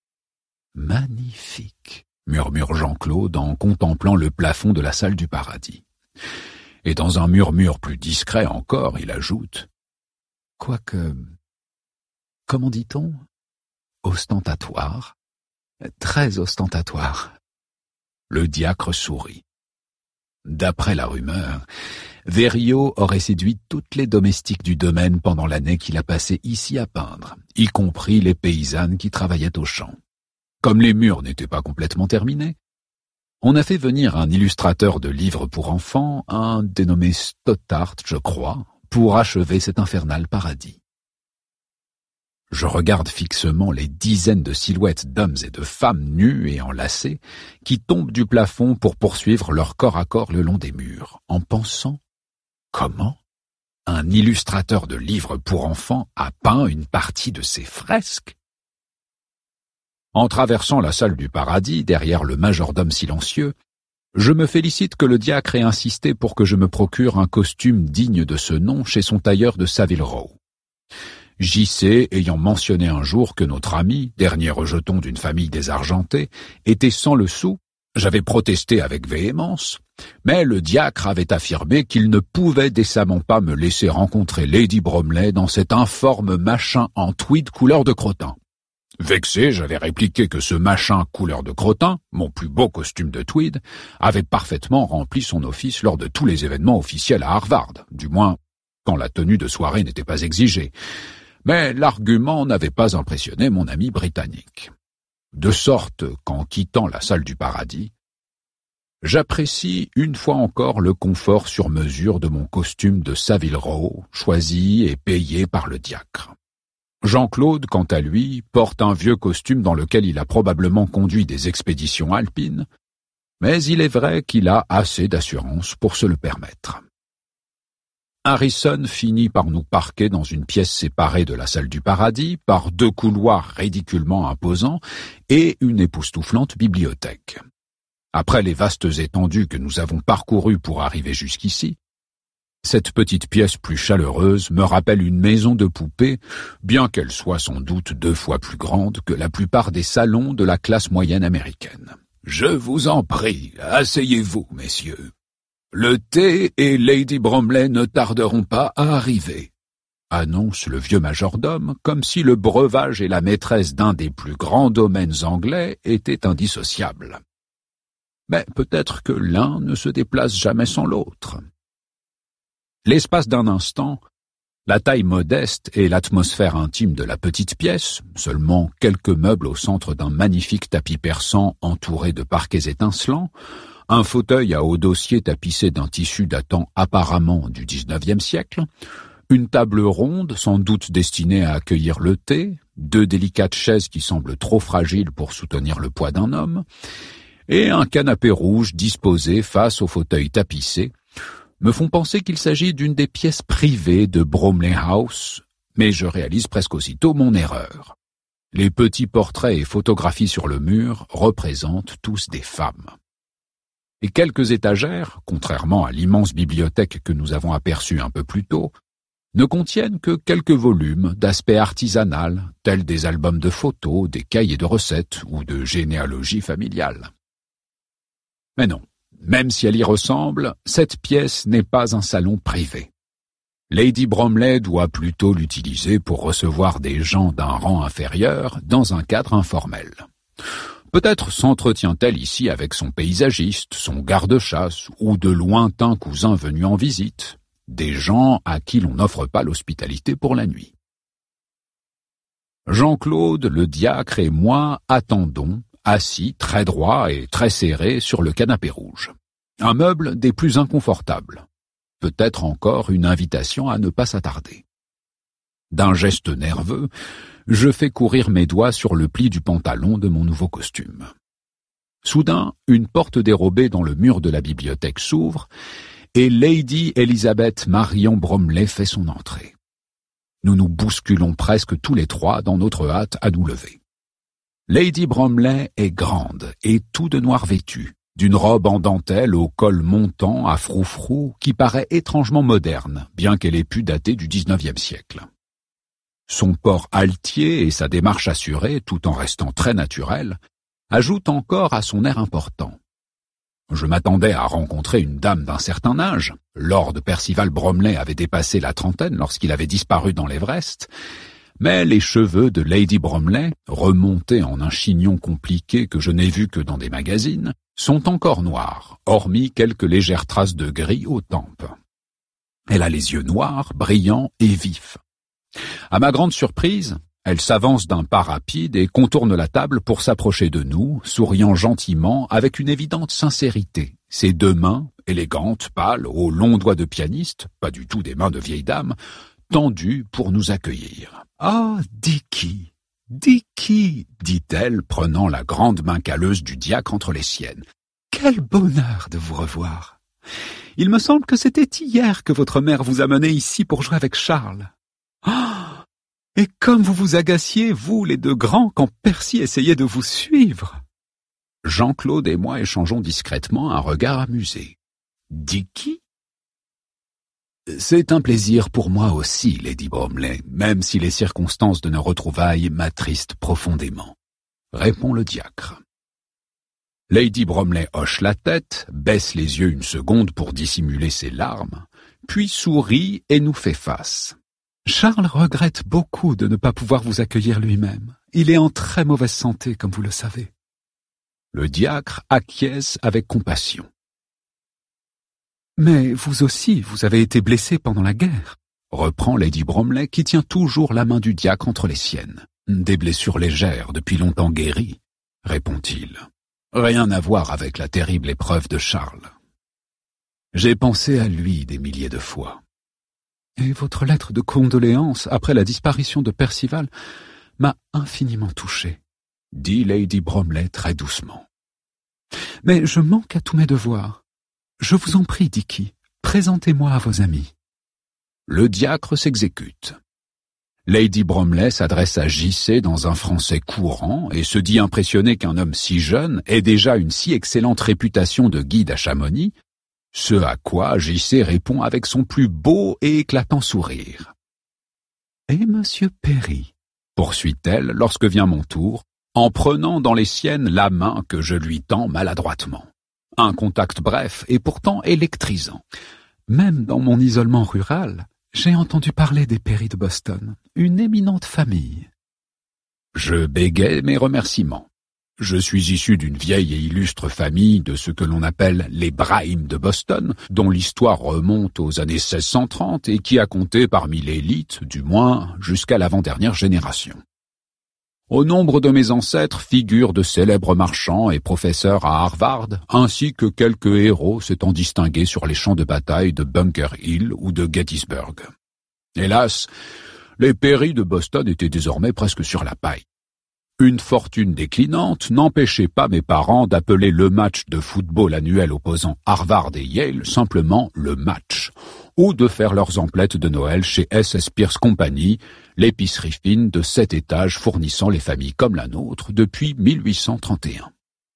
Magnifique, murmure Jean-Claude en contemplant le plafond de la salle du paradis. Et dans un murmure plus discret encore, il ajoute: quoique, comment dit-on, ostentatoire, Très ostentatoire. Le diacre sourit. D'après la rumeur, Verriot aurait séduit toutes les domestiques du domaine pendant l'année qu'il a passée ici à peindre, y compris les paysannes qui travaillaient au champ. Comme les murs n'étaient pas complètement terminés, on a fait venir un illustrateur de livres pour enfants, un dénommé Stothard, je crois, pour achever cet infernal paradis. Je regarde fixement les dizaines de silhouettes d'hommes et de femmes nus et enlacés qui tombent du plafond pour poursuivre leur corps à corps le long des murs, en pensant « Comment un illustrateur de livres pour enfants a peint une partie de ses fresques ?» En traversant la salle du paradis, derrière le majordome silencieux, je me félicite que le diacre ait insisté pour que je me procure un costume digne de ce nom chez son tailleur de Savile Row. JC ayant mentionné un jour que notre ami, dernier rejeton d'une famille désargentée, était sans le sou, j'avais protesté avec véhémence, mais le diacre avait affirmé qu'il ne pouvait décemment pas me laisser rencontrer Lady Bromley dans cet informe machin en tweed couleur de crottin. Vexé, j'avais répliqué que ce machin couleur de crottin, mon plus beau costume de tweed, avait parfaitement rempli son office lors de tous les événements officiels à Harvard, du moins quand la tenue de soirée n'était pas exigée. Mais l'argument n'avait pas impressionné mon ami britannique. De sorte qu'en quittant la salle du paradis, j'apprécie une fois encore le confort sur mesure de mon costume de Savile Row, choisi et payé par le diacre. Jean-Claude, quant à lui, porte un vieux costume dans lequel il a probablement conduit des expéditions alpines, mais il est vrai qu'il a assez d'assurance pour se le permettre. Harrison finit par nous parquer dans une pièce séparée de la salle du paradis par 2 couloirs ridiculement imposants et une époustouflante bibliothèque. Après les vastes étendues que nous avons parcourues pour arriver jusqu'ici, cette petite pièce plus chaleureuse me rappelle une maison de poupées, bien qu'elle soit sans doute 2 fois plus grande que la plupart des salons de la classe moyenne américaine. « Je vous en prie, asseyez-vous, messieurs. Le thé et Lady Bromley ne tarderont pas à arriver, » annonce le vieux majordome, comme si le breuvage et la maîtresse d'un des plus grands domaines anglais étaient indissociables. Mais peut-être que l'un ne se déplace jamais sans l'autre. L'espace d'un instant, la taille modeste et l'atmosphère intime de la petite pièce, seulement quelques meubles au centre d'un magnifique tapis persan entouré de parquets étincelants, un fauteuil à haut dossier tapissé d'un tissu datant apparemment du XIXe siècle, une table ronde sans doute destinée à accueillir le thé, 2 délicates chaises qui semblent trop fragiles pour soutenir le poids d'un homme, et un canapé rouge disposé face au fauteuil tapissé, me font penser qu'il s'agit d'une des pièces privées de Bromley House, mais je réalise presque aussitôt mon erreur. Les petits portraits et photographies sur le mur représentent tous des femmes. Et quelques étagères, contrairement à l'immense bibliothèque que nous avons aperçue un peu plus tôt, ne contiennent que quelques volumes d'aspect artisanal, tels des albums de photos, des cahiers de recettes ou de généalogie familiale. Mais non, même si elle y ressemble, cette pièce n'est pas un salon privé. Lady Bromley doit plutôt l'utiliser pour recevoir des gens d'un rang inférieur dans un cadre informel. Peut-être s'entretient-elle ici avec son paysagiste, son garde-chasse ou de lointains cousins venus en visite, des gens à qui l'on n'offre pas l'hospitalité pour la nuit. Jean-Claude, le diacre et moi attendons, assis très droit et très serré sur le canapé rouge. Un meuble des plus inconfortables. Peut-être encore une invitation à ne pas s'attarder. D'un geste nerveux, je fais courir mes doigts sur le pli du pantalon de mon nouveau costume. Soudain, une porte dérobée dans le mur de la bibliothèque s'ouvre et Lady Elizabeth Marion Bromley fait son entrée. Nous nous bousculons presque tous les 3 dans notre hâte à nous lever. Lady Bromley est grande et tout de noir vêtue, d'une robe en dentelle au col montant à froufrou qui paraît étrangement moderne, bien qu'elle ait pu dater du XIXe siècle. Son port altier et sa démarche assurée, tout en restant très naturelle, ajoutent encore à son air important. Je m'attendais à rencontrer une dame d'un certain âge. Lord Percival Bromley avait dépassé la trentaine lorsqu'il avait disparu dans l'Everest, Mais les cheveux de Lady Bromley, remontés en un chignon compliqué que je n'ai vu que dans des magazines, sont encore noirs, hormis quelques légères traces de gris aux tempes. Elle a les yeux noirs, brillants et vifs. À ma grande surprise, elle s'avance d'un pas rapide et contourne la table pour s'approcher de nous, souriant gentiment avec une évidente sincérité. Ses deux mains, élégantes, pâles, aux longs doigts de pianiste, pas du tout des mains de vieille dame, tendues pour nous accueillir. « Ah, Dicky, Dicky !» dit-elle, prenant la grande main calleuse du diacre entre les siennes. « Quel bonheur de vous revoir! Il me semble que c'était hier que votre mère vous a mené ici pour jouer avec Charles. Ah, et comme vous vous agaciez, vous les deux grands, quand Percy essayait de vous suivre !» Jean-Claude et moi échangeons discrètement un regard amusé. « Dicky ?» « C'est un plaisir pour moi aussi, Lady Bromley, même si les circonstances de nos retrouvailles m'attristent profondément, » répond le diacre. Lady Bromley hoche la tête, baisse les yeux une seconde pour dissimuler ses larmes, puis sourit et nous fait face. « Charles regrette beaucoup de ne pas pouvoir vous accueillir lui-même. Il est en très mauvaise santé, comme vous le savez. » Le diacre acquiesce avec compassion. « Mais vous aussi, vous avez été blessé pendant la guerre, » reprend Lady Bromley qui tient toujours la main du diacre entre les siennes. « Des blessures légères, depuis longtemps guéries, » répond-il. « Rien à voir avec la terrible épreuve de Charles. J'ai pensé à lui des milliers de fois. » « Et votre lettre de condoléances après la disparition de Percival m'a infiniment touché, » dit Lady Bromley très doucement. « Mais je manque à tous mes devoirs. Je vous en prie, Dicky, présentez-moi à vos amis. » Le diacre s'exécute. Lady Bromley s'adresse à J.C. dans un français courant et se dit impressionnée qu'un homme si jeune ait déjà une si excellente réputation de guide à Chamonix, ce à quoi J.C. répond avec son plus beau et éclatant sourire. « Et Monsieur Perry ?» poursuit-elle lorsque vient mon tour, en prenant dans les siennes la main que je lui tends maladroitement. Un contact bref et pourtant électrisant. Même dans mon isolement rural, j'ai entendu parler des Perry de Boston, une éminente famille. Je bégaye mes remerciements. Je suis issu d'une vieille et illustre famille de ce que l'on appelle les Brahim de Boston, dont l'histoire remonte aux années 1630 et qui a compté parmi l'élite, du moins jusqu'à l'avant-dernière génération. Au nombre de mes ancêtres figurent de célèbres marchands et professeurs à Harvard, ainsi que quelques héros s'étant distingués sur les champs de bataille de Bunker Hill ou de Gettysburg. Hélas, les Perry de Boston étaient désormais presque sur la paille. Une fortune déclinante n'empêchait pas mes parents d'appeler le match de football annuel opposant Harvard et Yale simplement le match, ou de faire leurs emplettes de Noël chez S.S. Pierce Company, l'épicerie fine de 7 étages fournissant les familles comme la nôtre depuis 1831.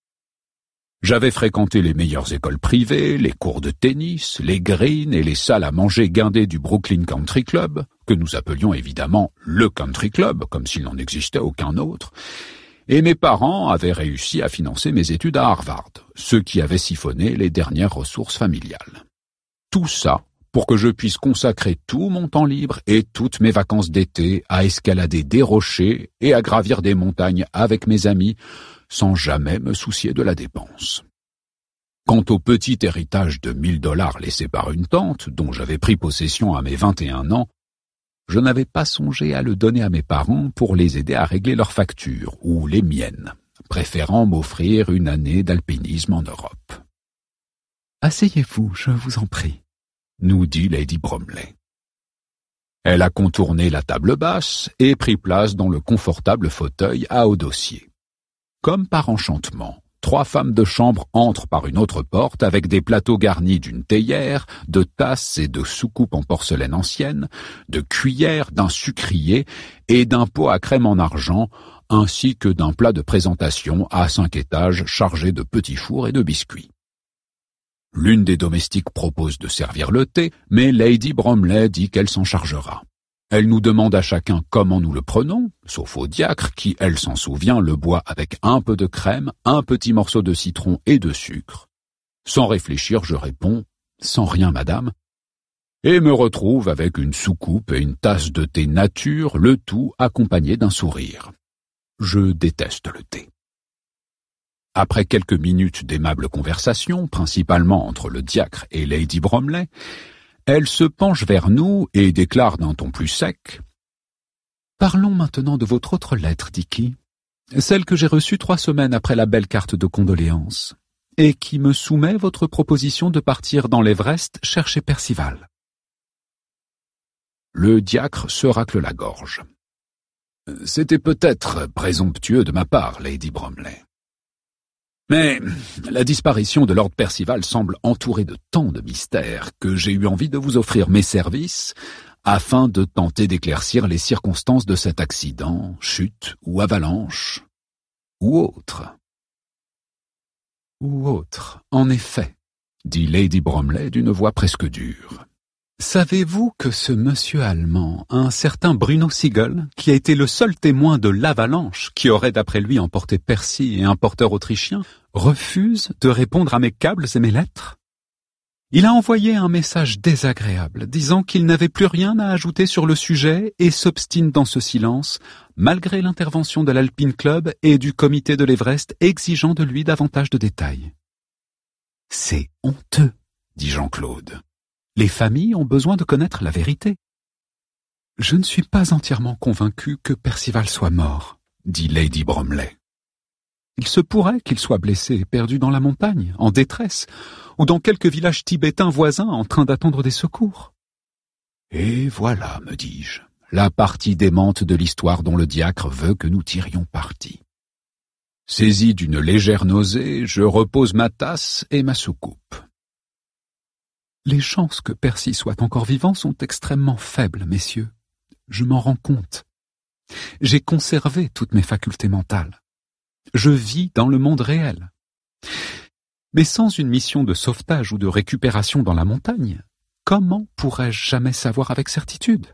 J'avais fréquenté les meilleures écoles privées, les cours de tennis, les greens et les salles à manger guindées du Brooklyn Country Club, que nous appelions évidemment le Country Club, comme s'il n'en existait aucun autre, et mes parents avaient réussi à financer mes études à Harvard, ce qui avait siphonné les dernières ressources familiales. Tout ça pour que je puisse consacrer tout mon temps libre et toutes mes vacances d'été à escalader des rochers et à gravir des montagnes avec mes amis, sans jamais me soucier de la dépense. Quant au petit héritage de $1000 laissé par une tante, dont j'avais pris possession à mes 21 ans, je n'avais pas songé à le donner à mes parents pour les aider à régler leurs factures, ou les miennes, préférant m'offrir une année d'alpinisme en Europe. « Asseyez-vous, je vous en prie », nous dit Lady Bromley. Elle a contourné la table basse et pris place dans le confortable fauteuil à haut dossier. Comme par enchantement, 3 femmes de chambre entrent par une autre porte avec des plateaux garnis d'une théière, de tasses et de soucoupes en porcelaine ancienne, de cuillères, d'un sucrier et d'un pot à crème en argent, ainsi que d'un plat de présentation à 5 étages chargé de petits fours et de biscuits. L'une des domestiques propose de servir le thé, mais Lady Bromley dit qu'elle s'en chargera. Elle nous demande à chacun comment nous le prenons, sauf au diacre qui, elle s'en souvient, le boit avec un peu de crème, un petit morceau de citron et de sucre. Sans réfléchir, je réponds « Sans rien, madame ». et me retrouve avec une soucoupe et une tasse de thé nature, le tout accompagné d'un sourire. Je déteste le thé. Après quelques minutes d'aimable conversation, principalement entre le diacre et Lady Bromley, elle se penche vers nous et déclare d'un ton plus sec « Parlons maintenant de votre autre lettre, Dicky, celle que j'ai reçue 3 semaines après la belle carte de condoléances, et qui me soumet votre proposition de partir dans l'Everest chercher Percival. » Le diacre se racle la gorge. « C'était peut-être présomptueux de ma part, Lady Bromley. Mais la disparition de Lord Percival semble entourée de tant de mystères que j'ai eu envie de vous offrir mes services afin de tenter d'éclaircir les circonstances de cet accident, chute ou avalanche, ou autre. » « Ou autre, en effet, » dit Lady Bromley d'une voix presque dure. « Savez-vous que ce monsieur allemand, un certain Bruno Siegel, qui a été le seul témoin de l'avalanche qui aurait d'après lui emporté Percy et un porteur autrichien, refuse de répondre à mes câbles et mes lettres? Il a envoyé un message désagréable, disant qu'il n'avait plus rien à ajouter sur le sujet et s'obstine dans ce silence, malgré l'intervention de l'Alpine Club et du comité de l'Everest exigeant de lui davantage de détails. « C'est honteux, » dit Jean-Claude. « Les familles ont besoin de connaître la vérité. »« Je ne suis pas entièrement convaincu que Percival soit mort, » dit Lady Bromley. « Il se pourrait qu'il soit blessé et perdu dans la montagne, en détresse, ou dans quelque village tibétain voisin en train d'attendre des secours. » Et voilà, me dis-je, la partie démente de l'histoire dont le diacre veut que nous tirions parti. Saisi d'une légère nausée, je repose ma tasse et ma soucoupe. Les chances que Percy soit encore vivant sont extrêmement faibles, messieurs. Je m'en rends compte. J'ai conservé toutes mes facultés mentales. Je vis dans le monde réel. Mais sans une mission de sauvetage ou de récupération dans la montagne, comment pourrais-je jamais savoir avec certitude?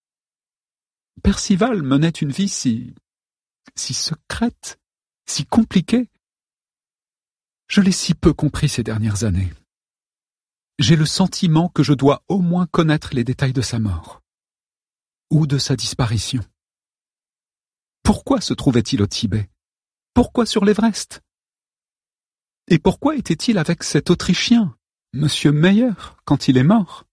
Percival menait une vie si secrète, si compliquée. Je l'ai si peu compris ces dernières années. J'ai le sentiment que je dois au moins connaître les détails de sa mort, ou de sa disparition. Pourquoi se trouvait-il au Tibet? Pourquoi sur l'Everest? Et pourquoi était-il avec cet Autrichien, Monsieur Meyer, quand il est mort?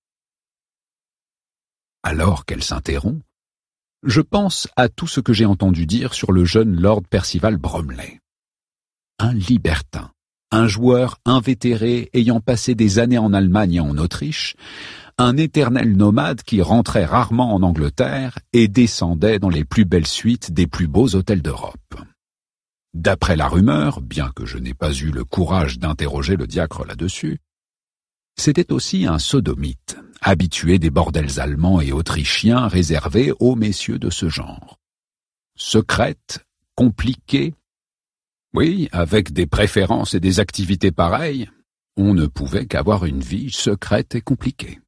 Alors qu'elle s'interrompt, je pense à tout ce que j'ai entendu dire sur le jeune Lord Percival Bromley. Un libertin, un joueur invétéré ayant passé des années en Allemagne et en Autriche, un éternel nomade qui rentrait rarement en Angleterre et descendait dans les plus belles suites des plus beaux hôtels d'Europe. D'après la rumeur, bien que je n'ai pas eu le courage d'interroger le diacre là-dessus, c'était aussi un sodomite, habitué des bordels allemands et autrichiens réservés aux messieurs de ce genre. Secrète, compliquée, oui, avec des préférences et des activités pareilles, on ne pouvait qu'avoir une vie secrète et compliquée.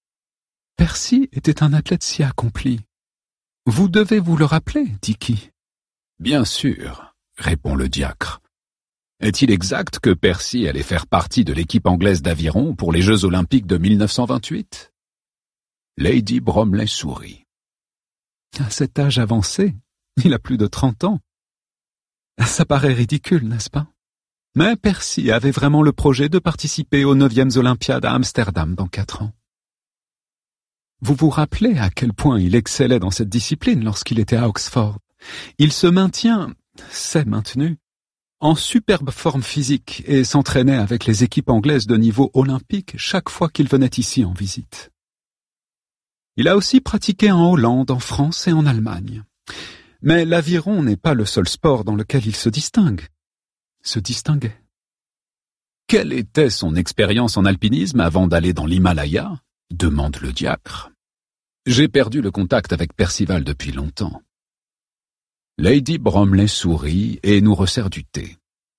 Percy était un athlète si accompli. Vous devez vous le rappeler, Dicky. Bien sûr, répond le diacre. Est-il exact que Percy allait faire partie de l'équipe anglaise d'aviron pour les Jeux Olympiques de 1928 ? Lady Bromley sourit. À cet âge avancé, il a plus de 30 ans. Ça paraît ridicule, n'est-ce pas? Mais Percy avait vraiment le projet de participer aux 9e Olympiades à Amsterdam dans 4 ans. Vous vous rappelez à quel point il excellait dans cette discipline lorsqu'il était à Oxford? Il s'est maintenu, en superbe forme physique et s'entraînait avec les équipes anglaises de niveau olympique chaque fois qu'il venait ici en visite. Il a aussi pratiqué en Hollande, en France et en Allemagne. Mais l'aviron n'est pas le seul sport dans lequel il se distinguait. Quelle était son expérience en alpinisme avant d'aller dans l'Himalaya? Demande le diacre. J'ai perdu le contact avec Percival depuis longtemps. Lady Bromley sourit et nous resserre du thé.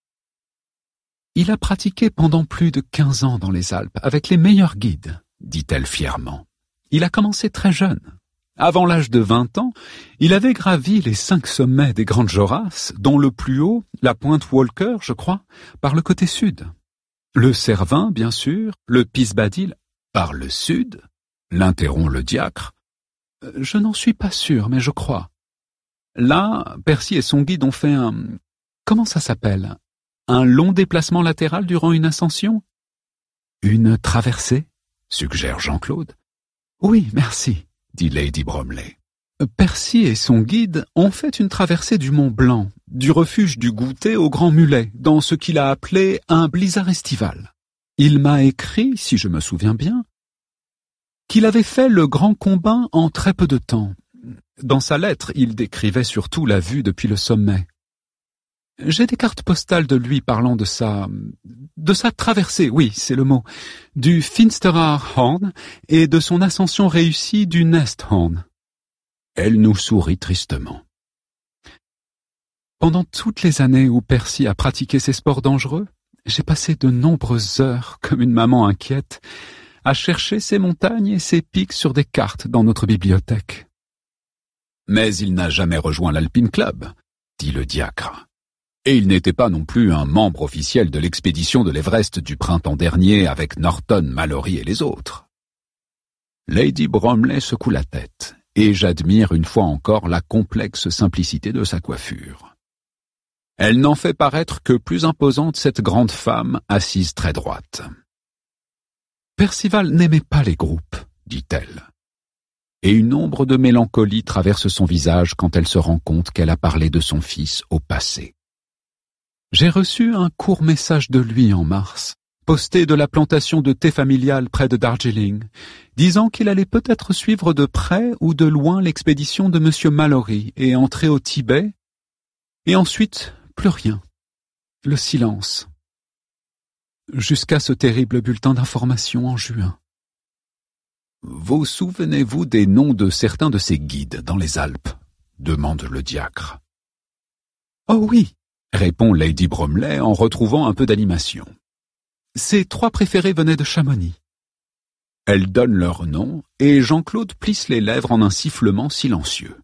Il a pratiqué pendant plus de 15 ans dans les Alpes avec les meilleurs guides, dit-elle fièrement. Il a commencé très jeune. Avant l'âge de 20 ans, il avait gravi les 5 sommets des Grandes Jorasses, dont le plus haut, la pointe Walker, je crois, par le côté sud. Le Cervin, bien sûr, le Pisbadil, par le sud, l'interrompt le diacre.
Je n'en suis pas sûr, mais je crois. Là, Percy et son guide ont fait comment ça s'appelle? Un long déplacement latéral durant une ascension?
Une traversée, suggère Jean-Claude.
Oui, merci,
dit Lady Bromley.
Percy et son guide ont fait une traversée du Mont Blanc, du refuge du Goûter au Grand Mulet, dans ce qu'il a appelé un blizzard estival. Il m'a écrit, si je me souviens bien, qu'il avait fait le grand combat en très peu de temps. Dans sa lettre, il décrivait surtout la vue depuis le sommet. J'ai des cartes postales de lui parlant de sa traversée, oui, c'est le mot, du Finsteraar Horn et de son ascension réussie du Nest Horn.
Elle nous sourit tristement.
Pendant toutes les années où Percy a pratiqué ces sports dangereux, j'ai passé de nombreuses heures, comme une maman inquiète, à chercher ces montagnes et ces pics sur des cartes dans notre bibliothèque.
Mais il n'a jamais rejoint l'Alpine Club, dit le diacre. Et il n'était pas non plus un membre officiel de l'expédition de l'Everest du printemps dernier avec Norton, Mallory et les autres. Lady Bromley secoue la tête, et j'admire une fois encore la complexe simplicité de sa coiffure. Elle n'en fait paraître que plus imposante cette grande femme assise très droite.
Percival n'aimait pas les groupes, dit-elle.
Et une ombre de mélancolie traverse son visage quand elle se rend compte qu'elle a parlé de son fils au passé.
J'ai reçu un court message de lui en mars, posté de la plantation de thé familiale près de Darjeeling, disant qu'il allait peut-être suivre de près ou de loin l'expédition de M. Mallory et entrer au Tibet, et ensuite plus rien. Le silence. Jusqu'à ce terrible bulletin d'information en juin.
Vous souvenez-vous des noms de certains de ces guides dans les Alpes? Demande le diacre.
Oh oui,
répond Lady Bromley en retrouvant un peu d'animation.
Ses 3 préférés venaient de Chamonix.
Elle donne leur nom et Jean-Claude plisse les lèvres en un sifflement silencieux.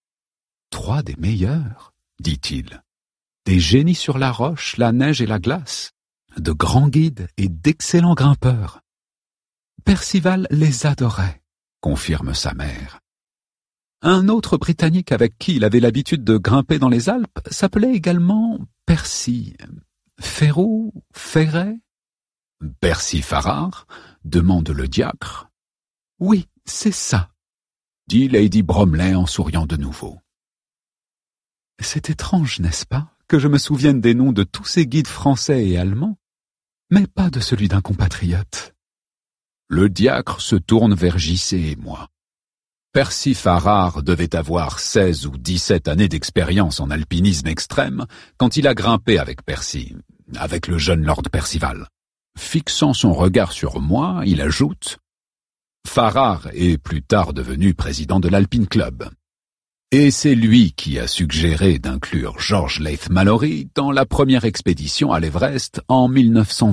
3 des meilleurs, dit-il. Des génies sur la roche, la neige et la glace. De grands guides et d'excellents grimpeurs. Percival les adorait, confirme sa mère. Un autre Britannique avec qui il avait l'habitude de grimper dans les Alpes s'appelait également Percy. Ferraud, Ferret?
Percy Farrar? Demande le diacre.
Oui, c'est ça,
dit Lady Bromley en souriant de nouveau.
C'est étrange, n'est-ce pas, que je me souvienne des noms de tous ces guides français et allemands, mais pas de celui d'un compatriote.
Le diacre se tourne vers JC et moi. Percy Farrar devait avoir 16 ou 17 années d'expérience en alpinisme extrême quand il a grimpé avec Percy, avec le jeune Lord Percival. Fixant son regard sur moi, il ajoute « Farrar est plus tard devenu président de l'Alpine Club. Et c'est lui qui a suggéré d'inclure George Leith Mallory dans la première expédition à l'Everest en 1921. »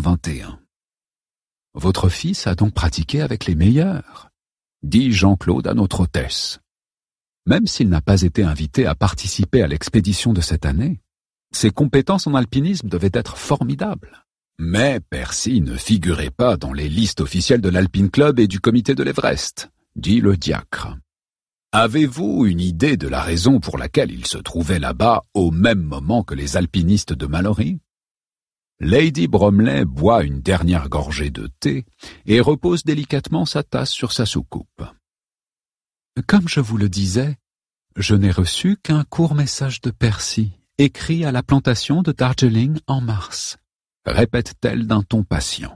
Votre fils a donc pratiqué avec les meilleurs,
dit Jean-Claude à notre hôtesse.
Même s'il n'a pas été invité à participer à l'expédition de cette année, ses compétences en alpinisme devaient être formidables.
Mais Percy ne figurait pas dans les listes officielles de l'Alpine Club et du comité de l'Everest, dit le diacre. Avez-vous une idée de la raison pour laquelle il se trouvait là-bas au même moment que les alpinistes de Mallory? Lady Bromley boit une dernière gorgée de thé et repose délicatement sa tasse sur sa soucoupe.
Comme je vous le disais, je n'ai reçu qu'un court message de Percy, écrit à la plantation de Darjeeling en mars,
répète-t-elle d'un ton patient.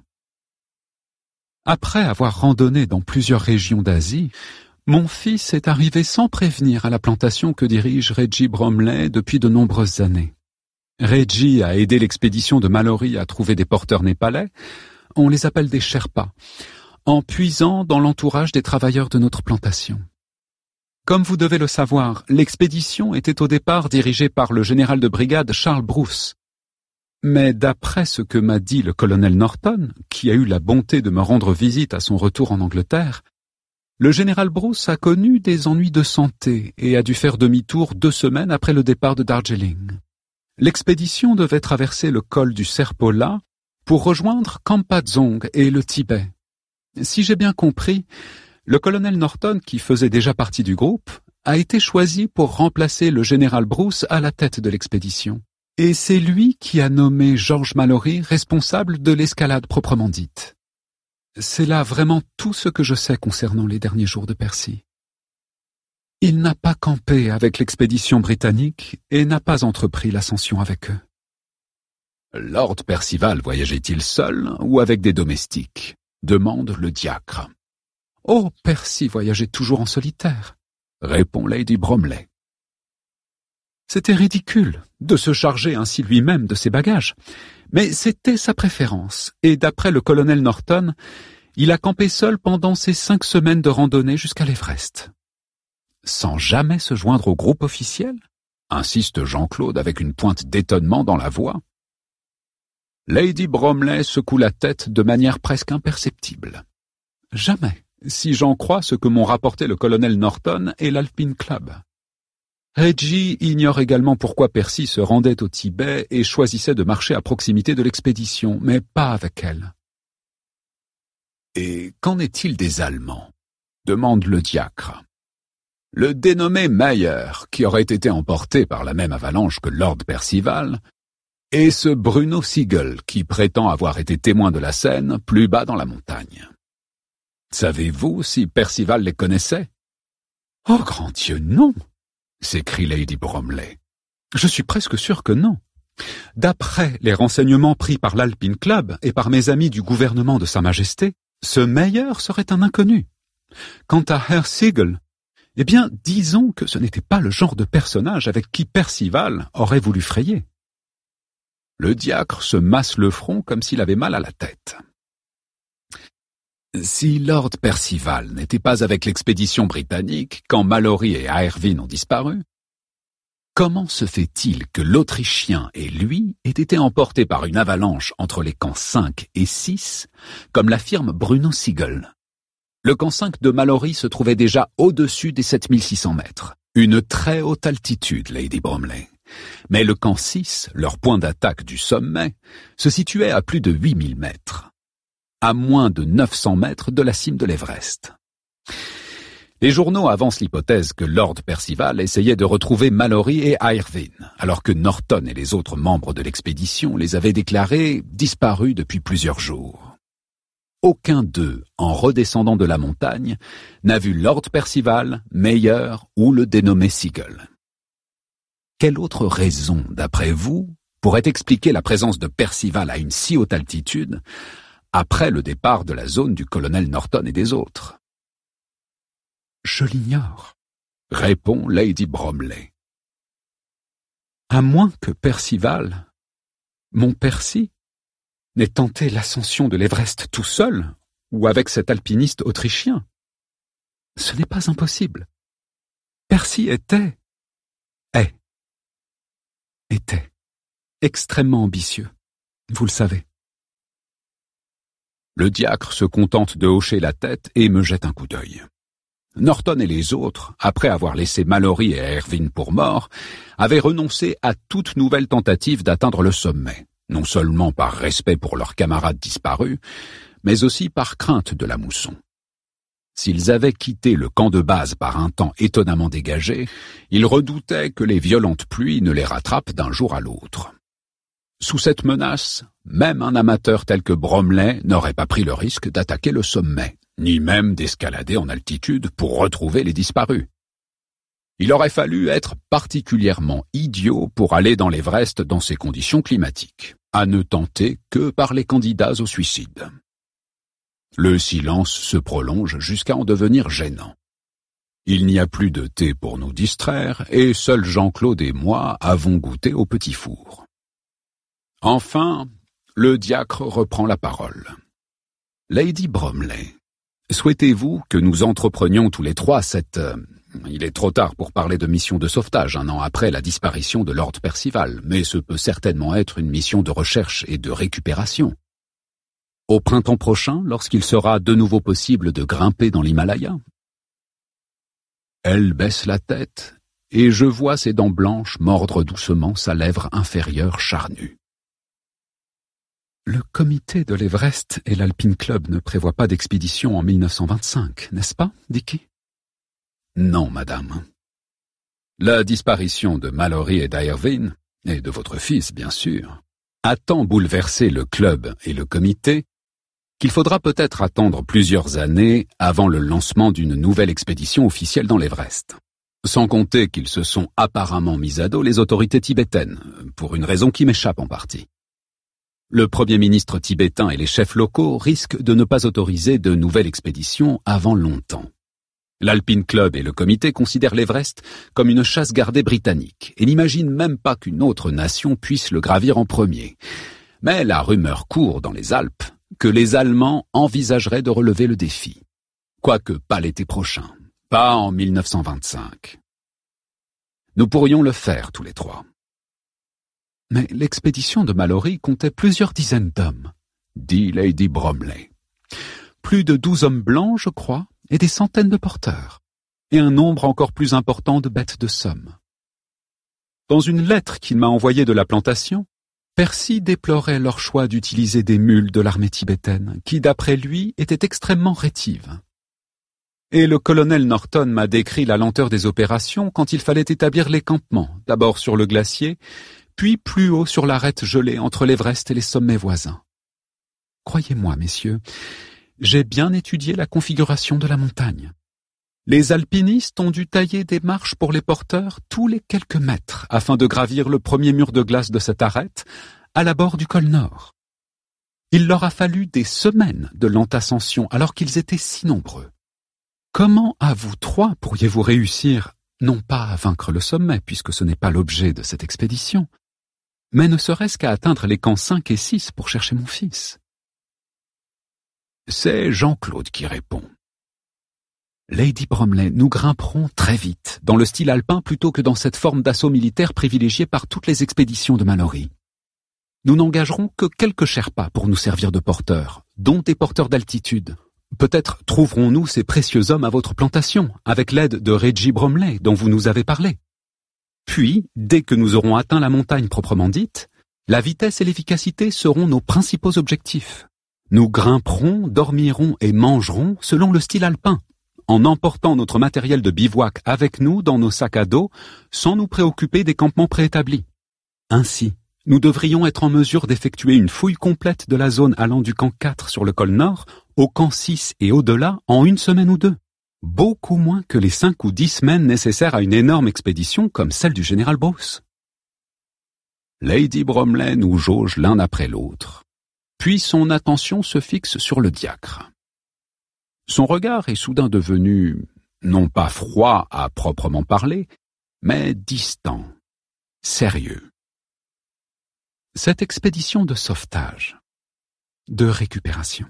Après avoir randonné dans plusieurs régions d'Asie, mon fils est arrivé sans prévenir à la plantation que dirige Reggie Bromley depuis de nombreuses années. Reggie a aidé l'expédition de Mallory à trouver des porteurs népalais, on les appelle des Sherpas, en puisant dans l'entourage des travailleurs de notre plantation. Comme vous devez le savoir, l'expédition était au départ dirigée par le général de brigade Charles Bruce. Mais d'après ce que m'a dit le colonel Norton, qui a eu la bonté de me rendre visite à son retour en Angleterre, le général Bruce a connu des ennuis de santé et a dû faire demi-tour 2 semaines après le départ de Darjeeling. L'expédition devait traverser le col du Serpola pour rejoindre Kampadzong et le Tibet. Si j'ai bien compris, Le colonel Norton, qui faisait déjà partie du groupe, a été choisi pour remplacer le général Bruce à la tête de l'expédition. Et c'est lui qui a nommé George Mallory responsable de l'escalade proprement dite. C'est là vraiment tout ce que je sais concernant les derniers jours de Percy. Il n'a pas campé avec l'expédition britannique et n'a pas entrepris l'ascension avec eux.
Lord Percival voyageait-il seul ou avec des domestiques? Demande le diacre.
Oh, Percy voyageait toujours en solitaire,
répond Lady Bromley.
C'était ridicule de se charger ainsi lui-même de ses bagages, mais c'était sa préférence, et d'après le colonel Norton, il a campé seul pendant ses 5 semaines de randonnée jusqu'à l'Everest. Sans jamais se joindre au groupe officiel?
Insiste Jean-Claude avec une pointe d'étonnement dans la voix. Lady Bromley secoue la tête de manière presque imperceptible.
Jamais, si j'en crois ce que m'ont rapporté le colonel Norton et l'Alpine Club. Reggie ignore également pourquoi Percy se rendait au Tibet et choisissait de marcher à proximité de l'expédition, mais pas avec elle.
Et qu'en est-il des Allemands? Demande le diacre. Le dénommé Meyer, qui aurait été emporté par la même avalanche que Lord Percival, et ce Bruno Siegel, qui prétend avoir été témoin de la scène plus bas dans la montagne. Savez-vous si Percival les connaissait?
Oh, grand Dieu, non!
S'écrie Lady Bromley.
Je suis presque sûr que non. D'après les renseignements pris par l'Alpine Club et par mes amis du gouvernement de Sa Majesté, ce Meyer serait un inconnu. Quant à Herr Siegel, eh bien, disons que ce n'était pas le genre de personnage avec qui Percival aurait voulu frayer.
Le diacre se masse le front comme s'il avait mal à la tête. Si Lord Percival n'était pas avec l'expédition britannique quand Mallory et Ayrvin ont disparu, comment se fait-il que l'Autrichien et lui aient été emportés par une avalanche entre les camps 5 et 6, comme l'affirme Bruno Siegel? Le camp 5 de Mallory se trouvait déjà au-dessus des 7600 mètres, une très haute altitude, Lady Bromley. Mais le camp 6, leur point d'attaque du sommet, se situait à plus de 8000 mètres. À moins de 900 mètres de la cime de l'Everest. Les journaux avancent l'hypothèse que Lord Percival essayait de retrouver Mallory et Ayrvin, alors que Norton et les autres membres de l'expédition les avaient déclarés disparus depuis plusieurs jours. Aucun d'eux, en redescendant de la montagne, n'a vu Lord Percival, Meyer ou le dénommé Siegel. Quelle autre raison, d'après vous, pourrait expliquer la présence de Percival à une si haute altitude après le départ de la zone du colonel Norton et des autres?
Je l'ignore,
répond Lady Bromley.
À moins que Percival, mon Percy, n'ait tenté l'ascension de l'Everest tout seul ou avec cet alpiniste autrichien. Ce n'est pas impossible. Percy était extrêmement ambitieux, vous le savez.
Le diacre se contente de hocher la tête et me jette un coup d'œil. Norton et les autres, après avoir laissé Mallory et Ayrvin pour morts, avaient renoncé à toute nouvelle tentative d'atteindre le sommet, non seulement par respect pour leurs camarades disparus, mais aussi par crainte de la mousson. S'ils avaient quitté le camp de base par un temps étonnamment dégagé, ils redoutaient que les violentes pluies ne les rattrapent d'un jour à l'autre. Sous cette menace, même un amateur tel que Bromley n'aurait pas pris le risque d'attaquer le sommet, ni même d'escalader en altitude pour retrouver les disparus. Il aurait fallu être particulièrement idiot pour aller dans l'Everest dans ces conditions climatiques, à ne tenter que par les candidats au suicide. Le silence se prolonge jusqu'à en devenir gênant. Il n'y a plus de thé pour nous distraire et seuls Jean-Claude et moi avons goûté au petit four. Enfin, le diacre reprend la parole. Lady Bromley, souhaitez-vous que nous entreprenions tous les trois cette... Il est trop tard pour parler de mission de sauvetage 1 an après la disparition de Lord Percival, mais ce peut certainement être une mission de recherche et de récupération. Au printemps prochain, lorsqu'il sera de nouveau possible de grimper dans l'Himalaya. Elle baisse la tête, et je vois ses dents blanches mordre doucement sa lèvre inférieure charnue.
Le comité de l'Everest et l'Alpine Club ne prévoient pas d'expédition en 1925, n'est-ce pas, Dicky?
Non, madame. La disparition de Mallory et d'Irvine, et de votre fils, bien sûr, a tant bouleversé le club et le comité qu'il faudra peut-être attendre plusieurs années avant le lancement d'une nouvelle expédition officielle dans l'Everest. Sans compter qu'ils se sont apparemment mis à dos les autorités tibétaines, pour une raison qui m'échappe en partie. Le Premier ministre tibétain et les chefs locaux risquent de ne pas autoriser de nouvelles expéditions avant longtemps. L'Alpine Club et le comité considèrent l'Everest comme une chasse gardée britannique et n'imaginent même pas qu'une autre nation puisse le gravir en premier. Mais la rumeur court dans les Alpes que les Allemands envisageraient de relever le défi. Quoique pas l'été prochain, pas en 1925. Nous pourrions le faire tous les trois.
Mais l'expédition de Mallory comptait plusieurs dizaines d'hommes,
dit Lady Bromley.
Plus de 12 hommes blancs, je crois, et des centaines de porteurs, et un nombre encore plus important de bêtes de somme. Dans une lettre qu'il m'a envoyée de la plantation, Percy déplorait leur choix d'utiliser des mules de l'armée tibétaine, qui, d'après lui, étaient extrêmement rétives. Et le colonel Norton m'a décrit la lenteur des opérations quand il fallait établir les campements, d'abord sur le glacier, puis plus haut sur l'arête gelée entre l'Everest et les sommets voisins. Croyez-moi, messieurs, j'ai bien étudié la configuration de la montagne. Les alpinistes ont dû tailler des marches pour les porteurs tous les quelques mètres afin de gravir le premier mur de glace de cette arête à l'abord du col Nord. Il leur a fallu des semaines de lente ascension alors qu'ils étaient si nombreux. Comment à vous trois pourriez-vous réussir, non pas à vaincre le sommet puisque ce n'est pas l'objet de cette expédition, mais ne serait-ce qu'à atteindre les camps 5 et 6 pour chercher mon fils?
C'est Jean-Claude qui répond.
Lady Bromley, nous grimperons très vite, dans le style alpin plutôt que dans cette forme d'assaut militaire privilégiée par toutes les expéditions de Mallory. Nous n'engagerons que quelques Sherpas pour nous servir de porteurs, dont des porteurs d'altitude. Peut-être trouverons-nous ces précieux hommes à votre plantation, avec l'aide de Reggie Bromley dont vous nous avez parlé. Puis, dès que nous aurons atteint la montagne proprement dite, la vitesse et l'efficacité seront nos principaux objectifs. Nous grimperons, dormirons et mangerons selon le style alpin, en emportant notre matériel de bivouac avec nous dans nos sacs à dos, sans nous préoccuper des campements préétablis. Ainsi, nous devrions être en mesure d'effectuer une fouille complète de la zone allant du camp 4 sur le col Nord au camp 6 et au-delà en 1 semaine ou 2. Beaucoup moins que les 5 ou 10 semaines nécessaires à une énorme expédition comme celle du général Bruce.
Lady Bromley nous jauge l'un après l'autre. Puis son attention se fixe sur le diacre. Son regard est soudain devenu, non pas froid à proprement parler, mais distant, sérieux.
Cette expédition de sauvetage, de récupération.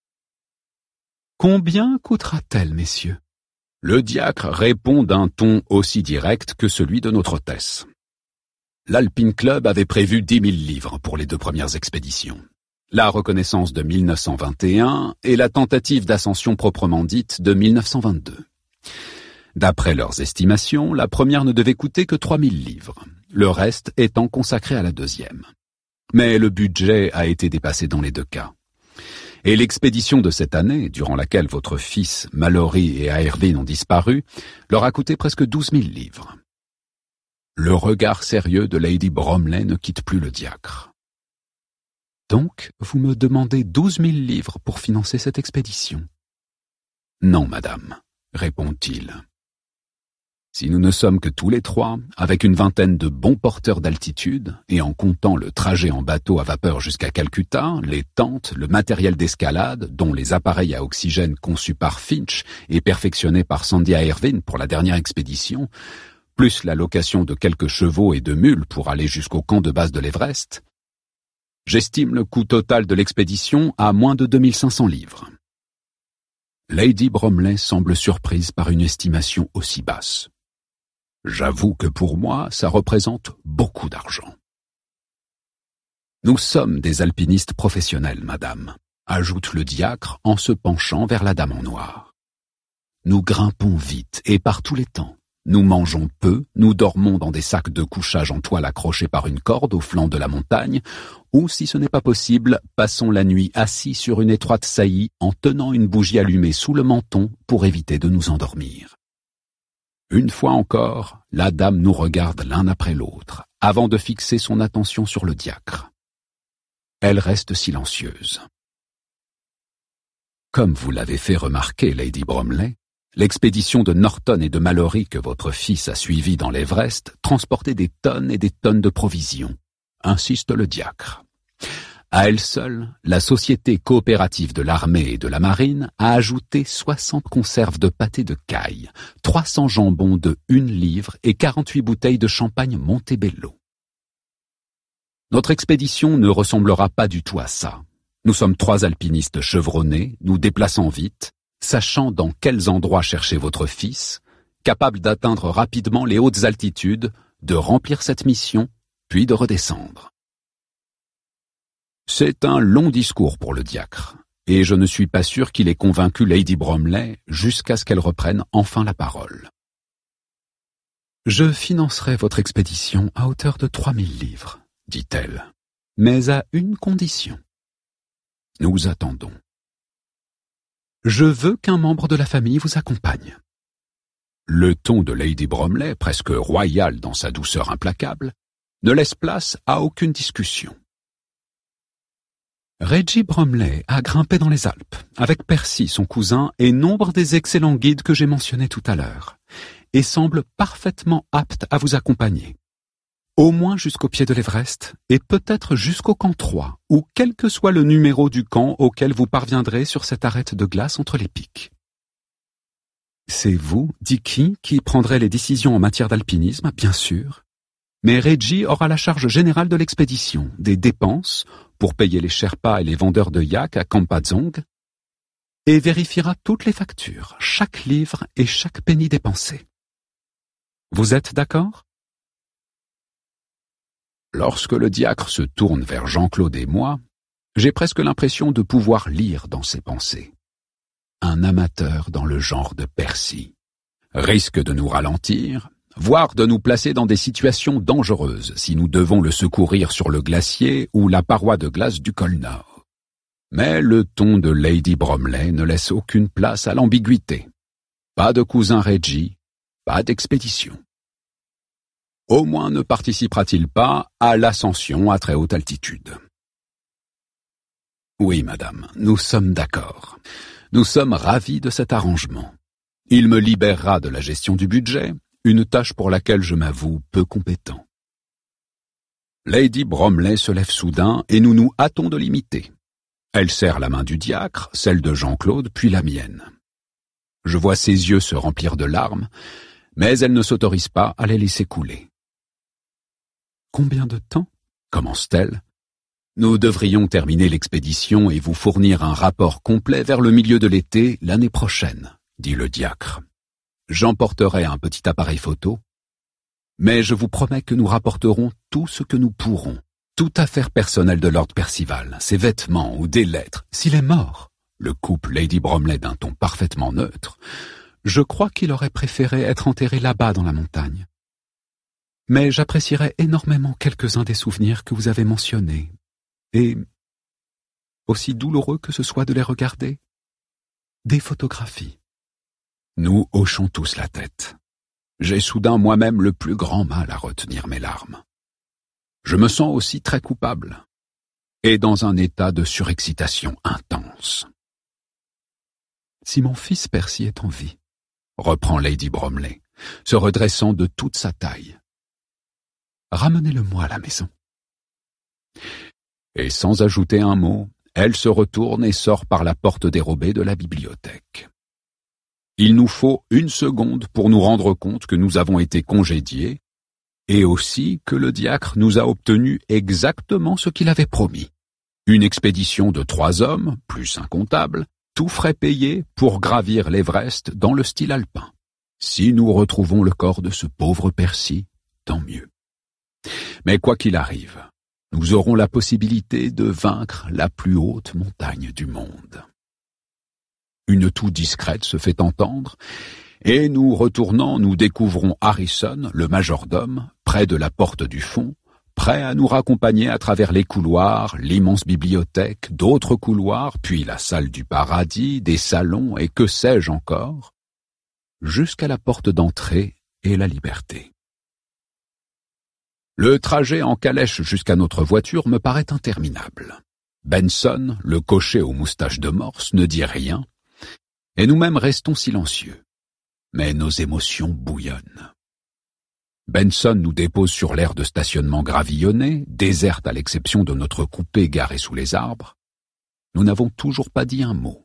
Combien coûtera-t-elle, messieurs?
Le diacre répond d'un ton aussi direct que celui de notre hôtesse. L'Alpine Club avait prévu 10 000 livres pour les 2 premières expéditions. La reconnaissance de 1921 et la tentative d'ascension proprement dite de 1922. D'après leurs estimations, la première ne devait coûter que 3 000 livres, le reste étant consacré à la deuxième. Mais le budget a été dépassé dans les 2 cas. Et l'expédition de cette année, durant laquelle votre fils, Mallory et Irvine ont disparu, leur a coûté presque 12 000 livres. Le regard sérieux de Lady Bromley ne quitte plus le diacre.
Donc, vous me demandez 12 000 livres pour financer cette expédition?
Non, madame, répond-il. Si nous ne sommes que tous les 3, avec une vingtaine de bons porteurs d'altitude, et en comptant le trajet en bateau à vapeur jusqu'à Calcutta, les tentes, le matériel d'escalade, dont les appareils à oxygène conçus par Finch et perfectionnés par Sandy Irvine pour la dernière expédition, plus la location de quelques chevaux et de mules pour aller jusqu'au camp de base de l'Everest, j'estime le coût total de l'expédition à moins de 2 500 livres. Lady Bromley semble surprise par une estimation aussi basse. J'avoue que pour moi, ça représente beaucoup d'argent. Nous sommes des alpinistes professionnels, madame, ajoute le diacre en se penchant vers la dame en noir. Nous grimpons vite et par tous les temps, nous mangeons peu, nous dormons dans des sacs de couchage en toile accrochés par une corde au flanc de la montagne, ou si ce n'est pas possible, passons la nuit assis sur une étroite saillie en tenant une bougie allumée sous le menton pour éviter de nous endormir. Une fois encore, la dame nous regarde l'un après l'autre, avant de fixer son attention sur le diacre. Elle reste silencieuse. Comme vous l'avez fait remarquer, Lady Bromley, l'expédition de Norton et de Mallory que votre fils a suivie dans l'Everest transportait des tonnes et des tonnes de provisions, insiste le diacre. À elle seule, la Société coopérative de l'armée et de la marine a ajouté 60 conserves de pâté de caille, 300 jambons de 1 livre et 48 bouteilles de champagne Montebello. Notre expédition ne ressemblera pas du tout à ça. Nous sommes 3 alpinistes chevronnés, nous déplaçant vite, sachant dans quels endroits chercher votre fils, capables d'atteindre rapidement les hautes altitudes, de remplir cette mission, puis de redescendre. C'est un long discours pour le diacre, et je ne suis pas sûr qu'il ait convaincu Lady Bromley jusqu'à ce qu'elle reprenne enfin la parole. Je financerai votre expédition à hauteur de 3000 livres, dit-elle, mais à une condition. Nous attendons. Je veux qu'un membre de la famille vous accompagne. Le ton de Lady Bromley, presque royal dans sa douceur implacable, ne laisse place à aucune discussion. Reggie Bromley a grimpé dans les Alpes, avec Percy, son cousin, et nombre des excellents guides que j'ai mentionnés tout à l'heure, et semble parfaitement apte à vous accompagner. Au moins jusqu'au pied de l'Everest, et peut-être jusqu'au camp 3, ou quel que soit le numéro du camp auquel vous parviendrez sur cette arête de glace entre les pics. C'est vous, Dicky, qui prendrez les décisions en matière d'alpinisme, bien sûr, mais Reggie aura la charge générale de l'expédition, des dépenses, pour payer les Sherpas et les vendeurs de yak à Kampadzong, et vérifiera toutes les factures, chaque livre et chaque penny dépensé. Vous êtes d'accord? Lorsque le diacre se tourne vers Jean-Claude et moi, j'ai presque l'impression de pouvoir lire dans ses pensées. Un amateur dans le genre de Percy risque de nous ralentir, voire de nous placer dans des situations dangereuses si nous devons le secourir sur le glacier ou la paroi de glace du col Nord. Mais le ton de Lady Bromley ne laisse aucune place à l'ambiguïté. Pas de cousin Reggie, pas d'expédition. Au moins ne participera-t-il pas à l'ascension à très haute altitude. Oui, madame, nous sommes d'accord. Nous sommes ravis de cet arrangement. Il me libérera de la gestion du budget, une tâche pour laquelle je m'avoue peu compétent. Lady Bromley se lève soudain et nous nous hâtons de l'imiter. Elle serre la main du diacre, celle de Jean-Claude, puis la mienne. Je vois ses yeux se remplir de larmes, mais elle ne s'autorise pas à les laisser couler. Combien de temps? Commence-t-elle. Nous devrions terminer l'expédition et vous fournir un rapport complet vers le milieu de l'été l'année prochaine, dit le diacre. J'emporterai un petit appareil photo, mais je vous promets que nous rapporterons tout ce que nous pourrons, toute affaire personnelle de Lord Percival, ses vêtements ou des lettres. S'il est mort, le couple Lady Bromley d'un ton parfaitement neutre, je crois qu'il aurait préféré être enterré là-bas dans la montagne. Mais j'apprécierais énormément quelques-uns des souvenirs que vous avez mentionnés, et, aussi douloureux que ce soit de les regarder, des photographies. Nous hochons tous la tête. J'ai soudain moi-même le plus grand mal à retenir mes larmes. Je me sens aussi très coupable, et dans un état de surexcitation intense. Si mon fils Percy est en vie, reprend Lady Bromley, se redressant de toute sa taille, ramenez-le-moi à la maison. Et sans ajouter un mot, elle se retourne et sort par la porte dérobée de la bibliothèque. Il nous faut 1 seconde pour nous rendre compte que nous avons été congédiés et aussi que le diacre nous a obtenu exactement ce qu'il avait promis. Une expédition de 3 hommes, plus un comptable, tout frais payés pour gravir l'Everest dans le style alpin. Si nous retrouvons le corps de ce pauvre Percy, tant mieux. Mais quoi qu'il arrive, nous aurons la possibilité de vaincre la plus haute montagne du monde. Une toux discrète se fait entendre, Et nous retournant, nous découvrons Harrison, le majordome, près de la porte du fond, prêt à nous raccompagner à travers les couloirs, l'immense bibliothèque, d'autres couloirs, puis la salle du paradis, des salons et que sais-je encore, jusqu'à la porte d'entrée et la liberté. Le trajet en calèche jusqu'à notre voiture me paraît interminable. Benson, le cocher aux moustaches de morse, ne dit rien, et nous-mêmes restons silencieux. Mais nos émotions bouillonnent. Benson nous dépose sur l'aire de stationnement gravillonné, déserte à l'exception de notre coupé garé sous les arbres. Nous n'avons toujours pas dit un mot.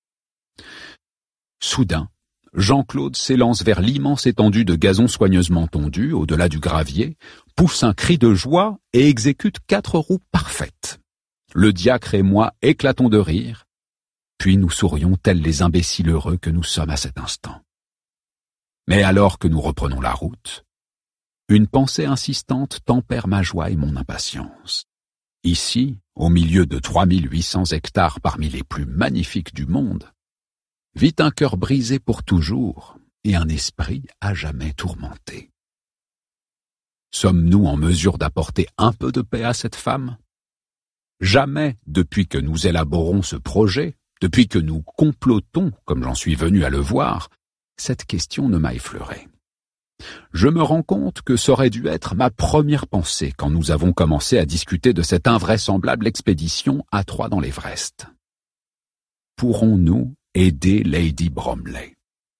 Soudain, Jean-Claude s'élance vers l'immense étendue de gazon soigneusement tondu, au-delà du gravier, pousse un cri de joie et exécute 4 roues parfaites. Le diacre et moi éclatons de rire, puis nous sourions tels les imbéciles heureux que nous sommes à cet instant. Mais alors que nous reprenons la route, une pensée insistante tempère ma joie et mon impatience. Ici, au milieu de 3800 hectares parmi les plus magnifiques du monde, vit un cœur brisé pour toujours et un esprit à jamais tourmenté. Sommes-nous en mesure d'apporter un peu de paix à cette femme? Jamais, depuis que nous élaborons ce projet, depuis que nous complotons, comme j'en suis venu à le voir, cette question ne m'a effleuré. Je me rends compte que ça aurait dû être ma première pensée quand nous avons commencé à discuter de cette invraisemblable expédition à 3 dans l'Everest. Pourrons-nous aider Lady Bromley?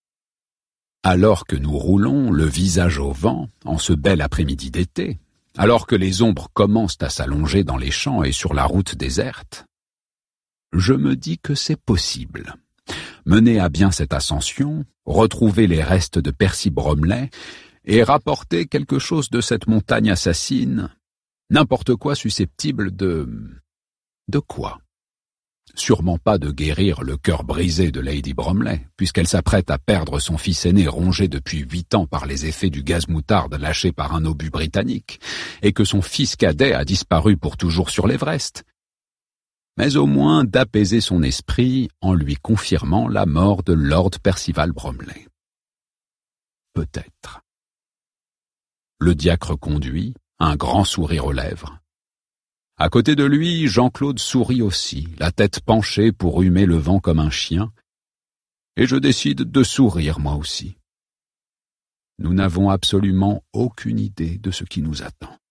Alors que nous roulons, le visage au vent, en ce bel après-midi d'été, alors que les ombres commencent à s'allonger dans les champs et sur la route déserte, je me dis que c'est possible. Mener à bien cette ascension, retrouver les restes de Percy Bromley et rapporter quelque chose de cette montagne assassine, n'importe quoi susceptible de quoi? Sûrement pas de guérir le cœur brisé de Lady Bromley, puisqu'elle s'apprête à perdre son fils aîné rongé depuis 8 ans par les effets du gaz moutarde lâché par un obus britannique, et que son fils cadet a disparu pour toujours sur l'Everest. Mais au moins d'apaiser son esprit en lui confirmant la mort de Lord Percival Bromley. Peut-être. Le diacre conduit, un grand sourire aux lèvres. À côté de lui, Jean-Claude sourit aussi, la tête penchée pour humer le vent comme un chien, et je décide de sourire moi aussi. Nous n'avons absolument aucune idée de ce qui nous attend.